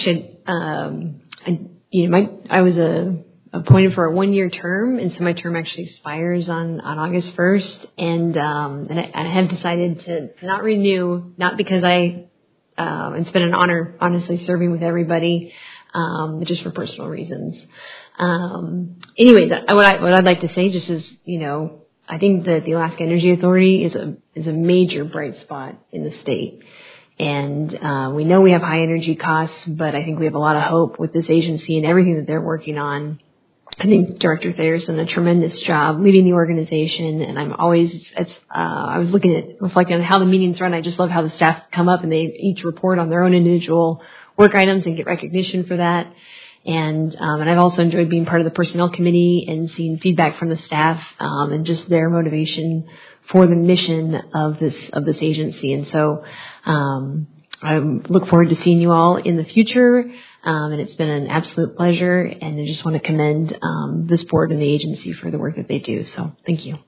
was appointed for a 1-year term, and so my term actually expires on August 1st, and I have decided to not renew, not because it's been an honor, honestly, serving with everybody, but just for personal reasons. Anyways, what I'd like to say just is, I think that the Alaska Energy Authority is a major bright spot in the state. And we know we have high energy costs, but I think we have a lot of hope with this agency and everything that they're working on. I think Director Thayer's done a tremendous job leading the organization, and I was reflecting on how the meetings run. I just love how the staff come up and they each report on their own individual work items and get recognition for that. And I've also enjoyed being part of the personnel committee and seeing feedback from the staff and just their motivation for the mission of this agency. And so I look forward to seeing you all in the future. And it's been an absolute pleasure. And I just want to commend this board and the agency for the work that they do. So thank you.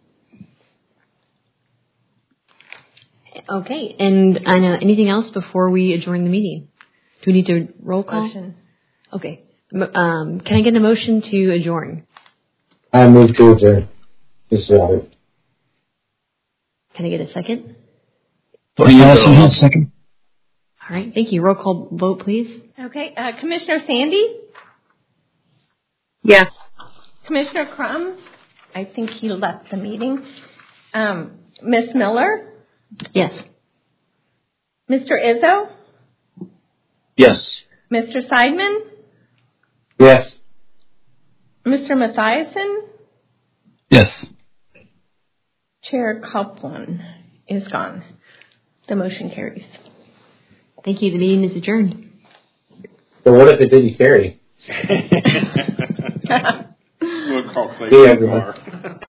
Okay. And anything else before we adjourn the meeting? Do we need to roll call? Motion. Okay. Can I get a motion to adjourn? I move to adjourn. Mr. Robert. Can I get a second? Second. All right. Thank you. Roll call vote, please. Okay. Commissioner Sandy? Yes. Commissioner Crum? I think he left the meeting. Ms. Miller? Yes. Mr. Izzo? Yes. Mr. Seidman? Yes. Mr. Mathiasen? Yes. Chair Copeland is gone. The motion carries. Thank you. The meeting is adjourned. So what if it didn't carry? We'll call Clay. See you, everyone.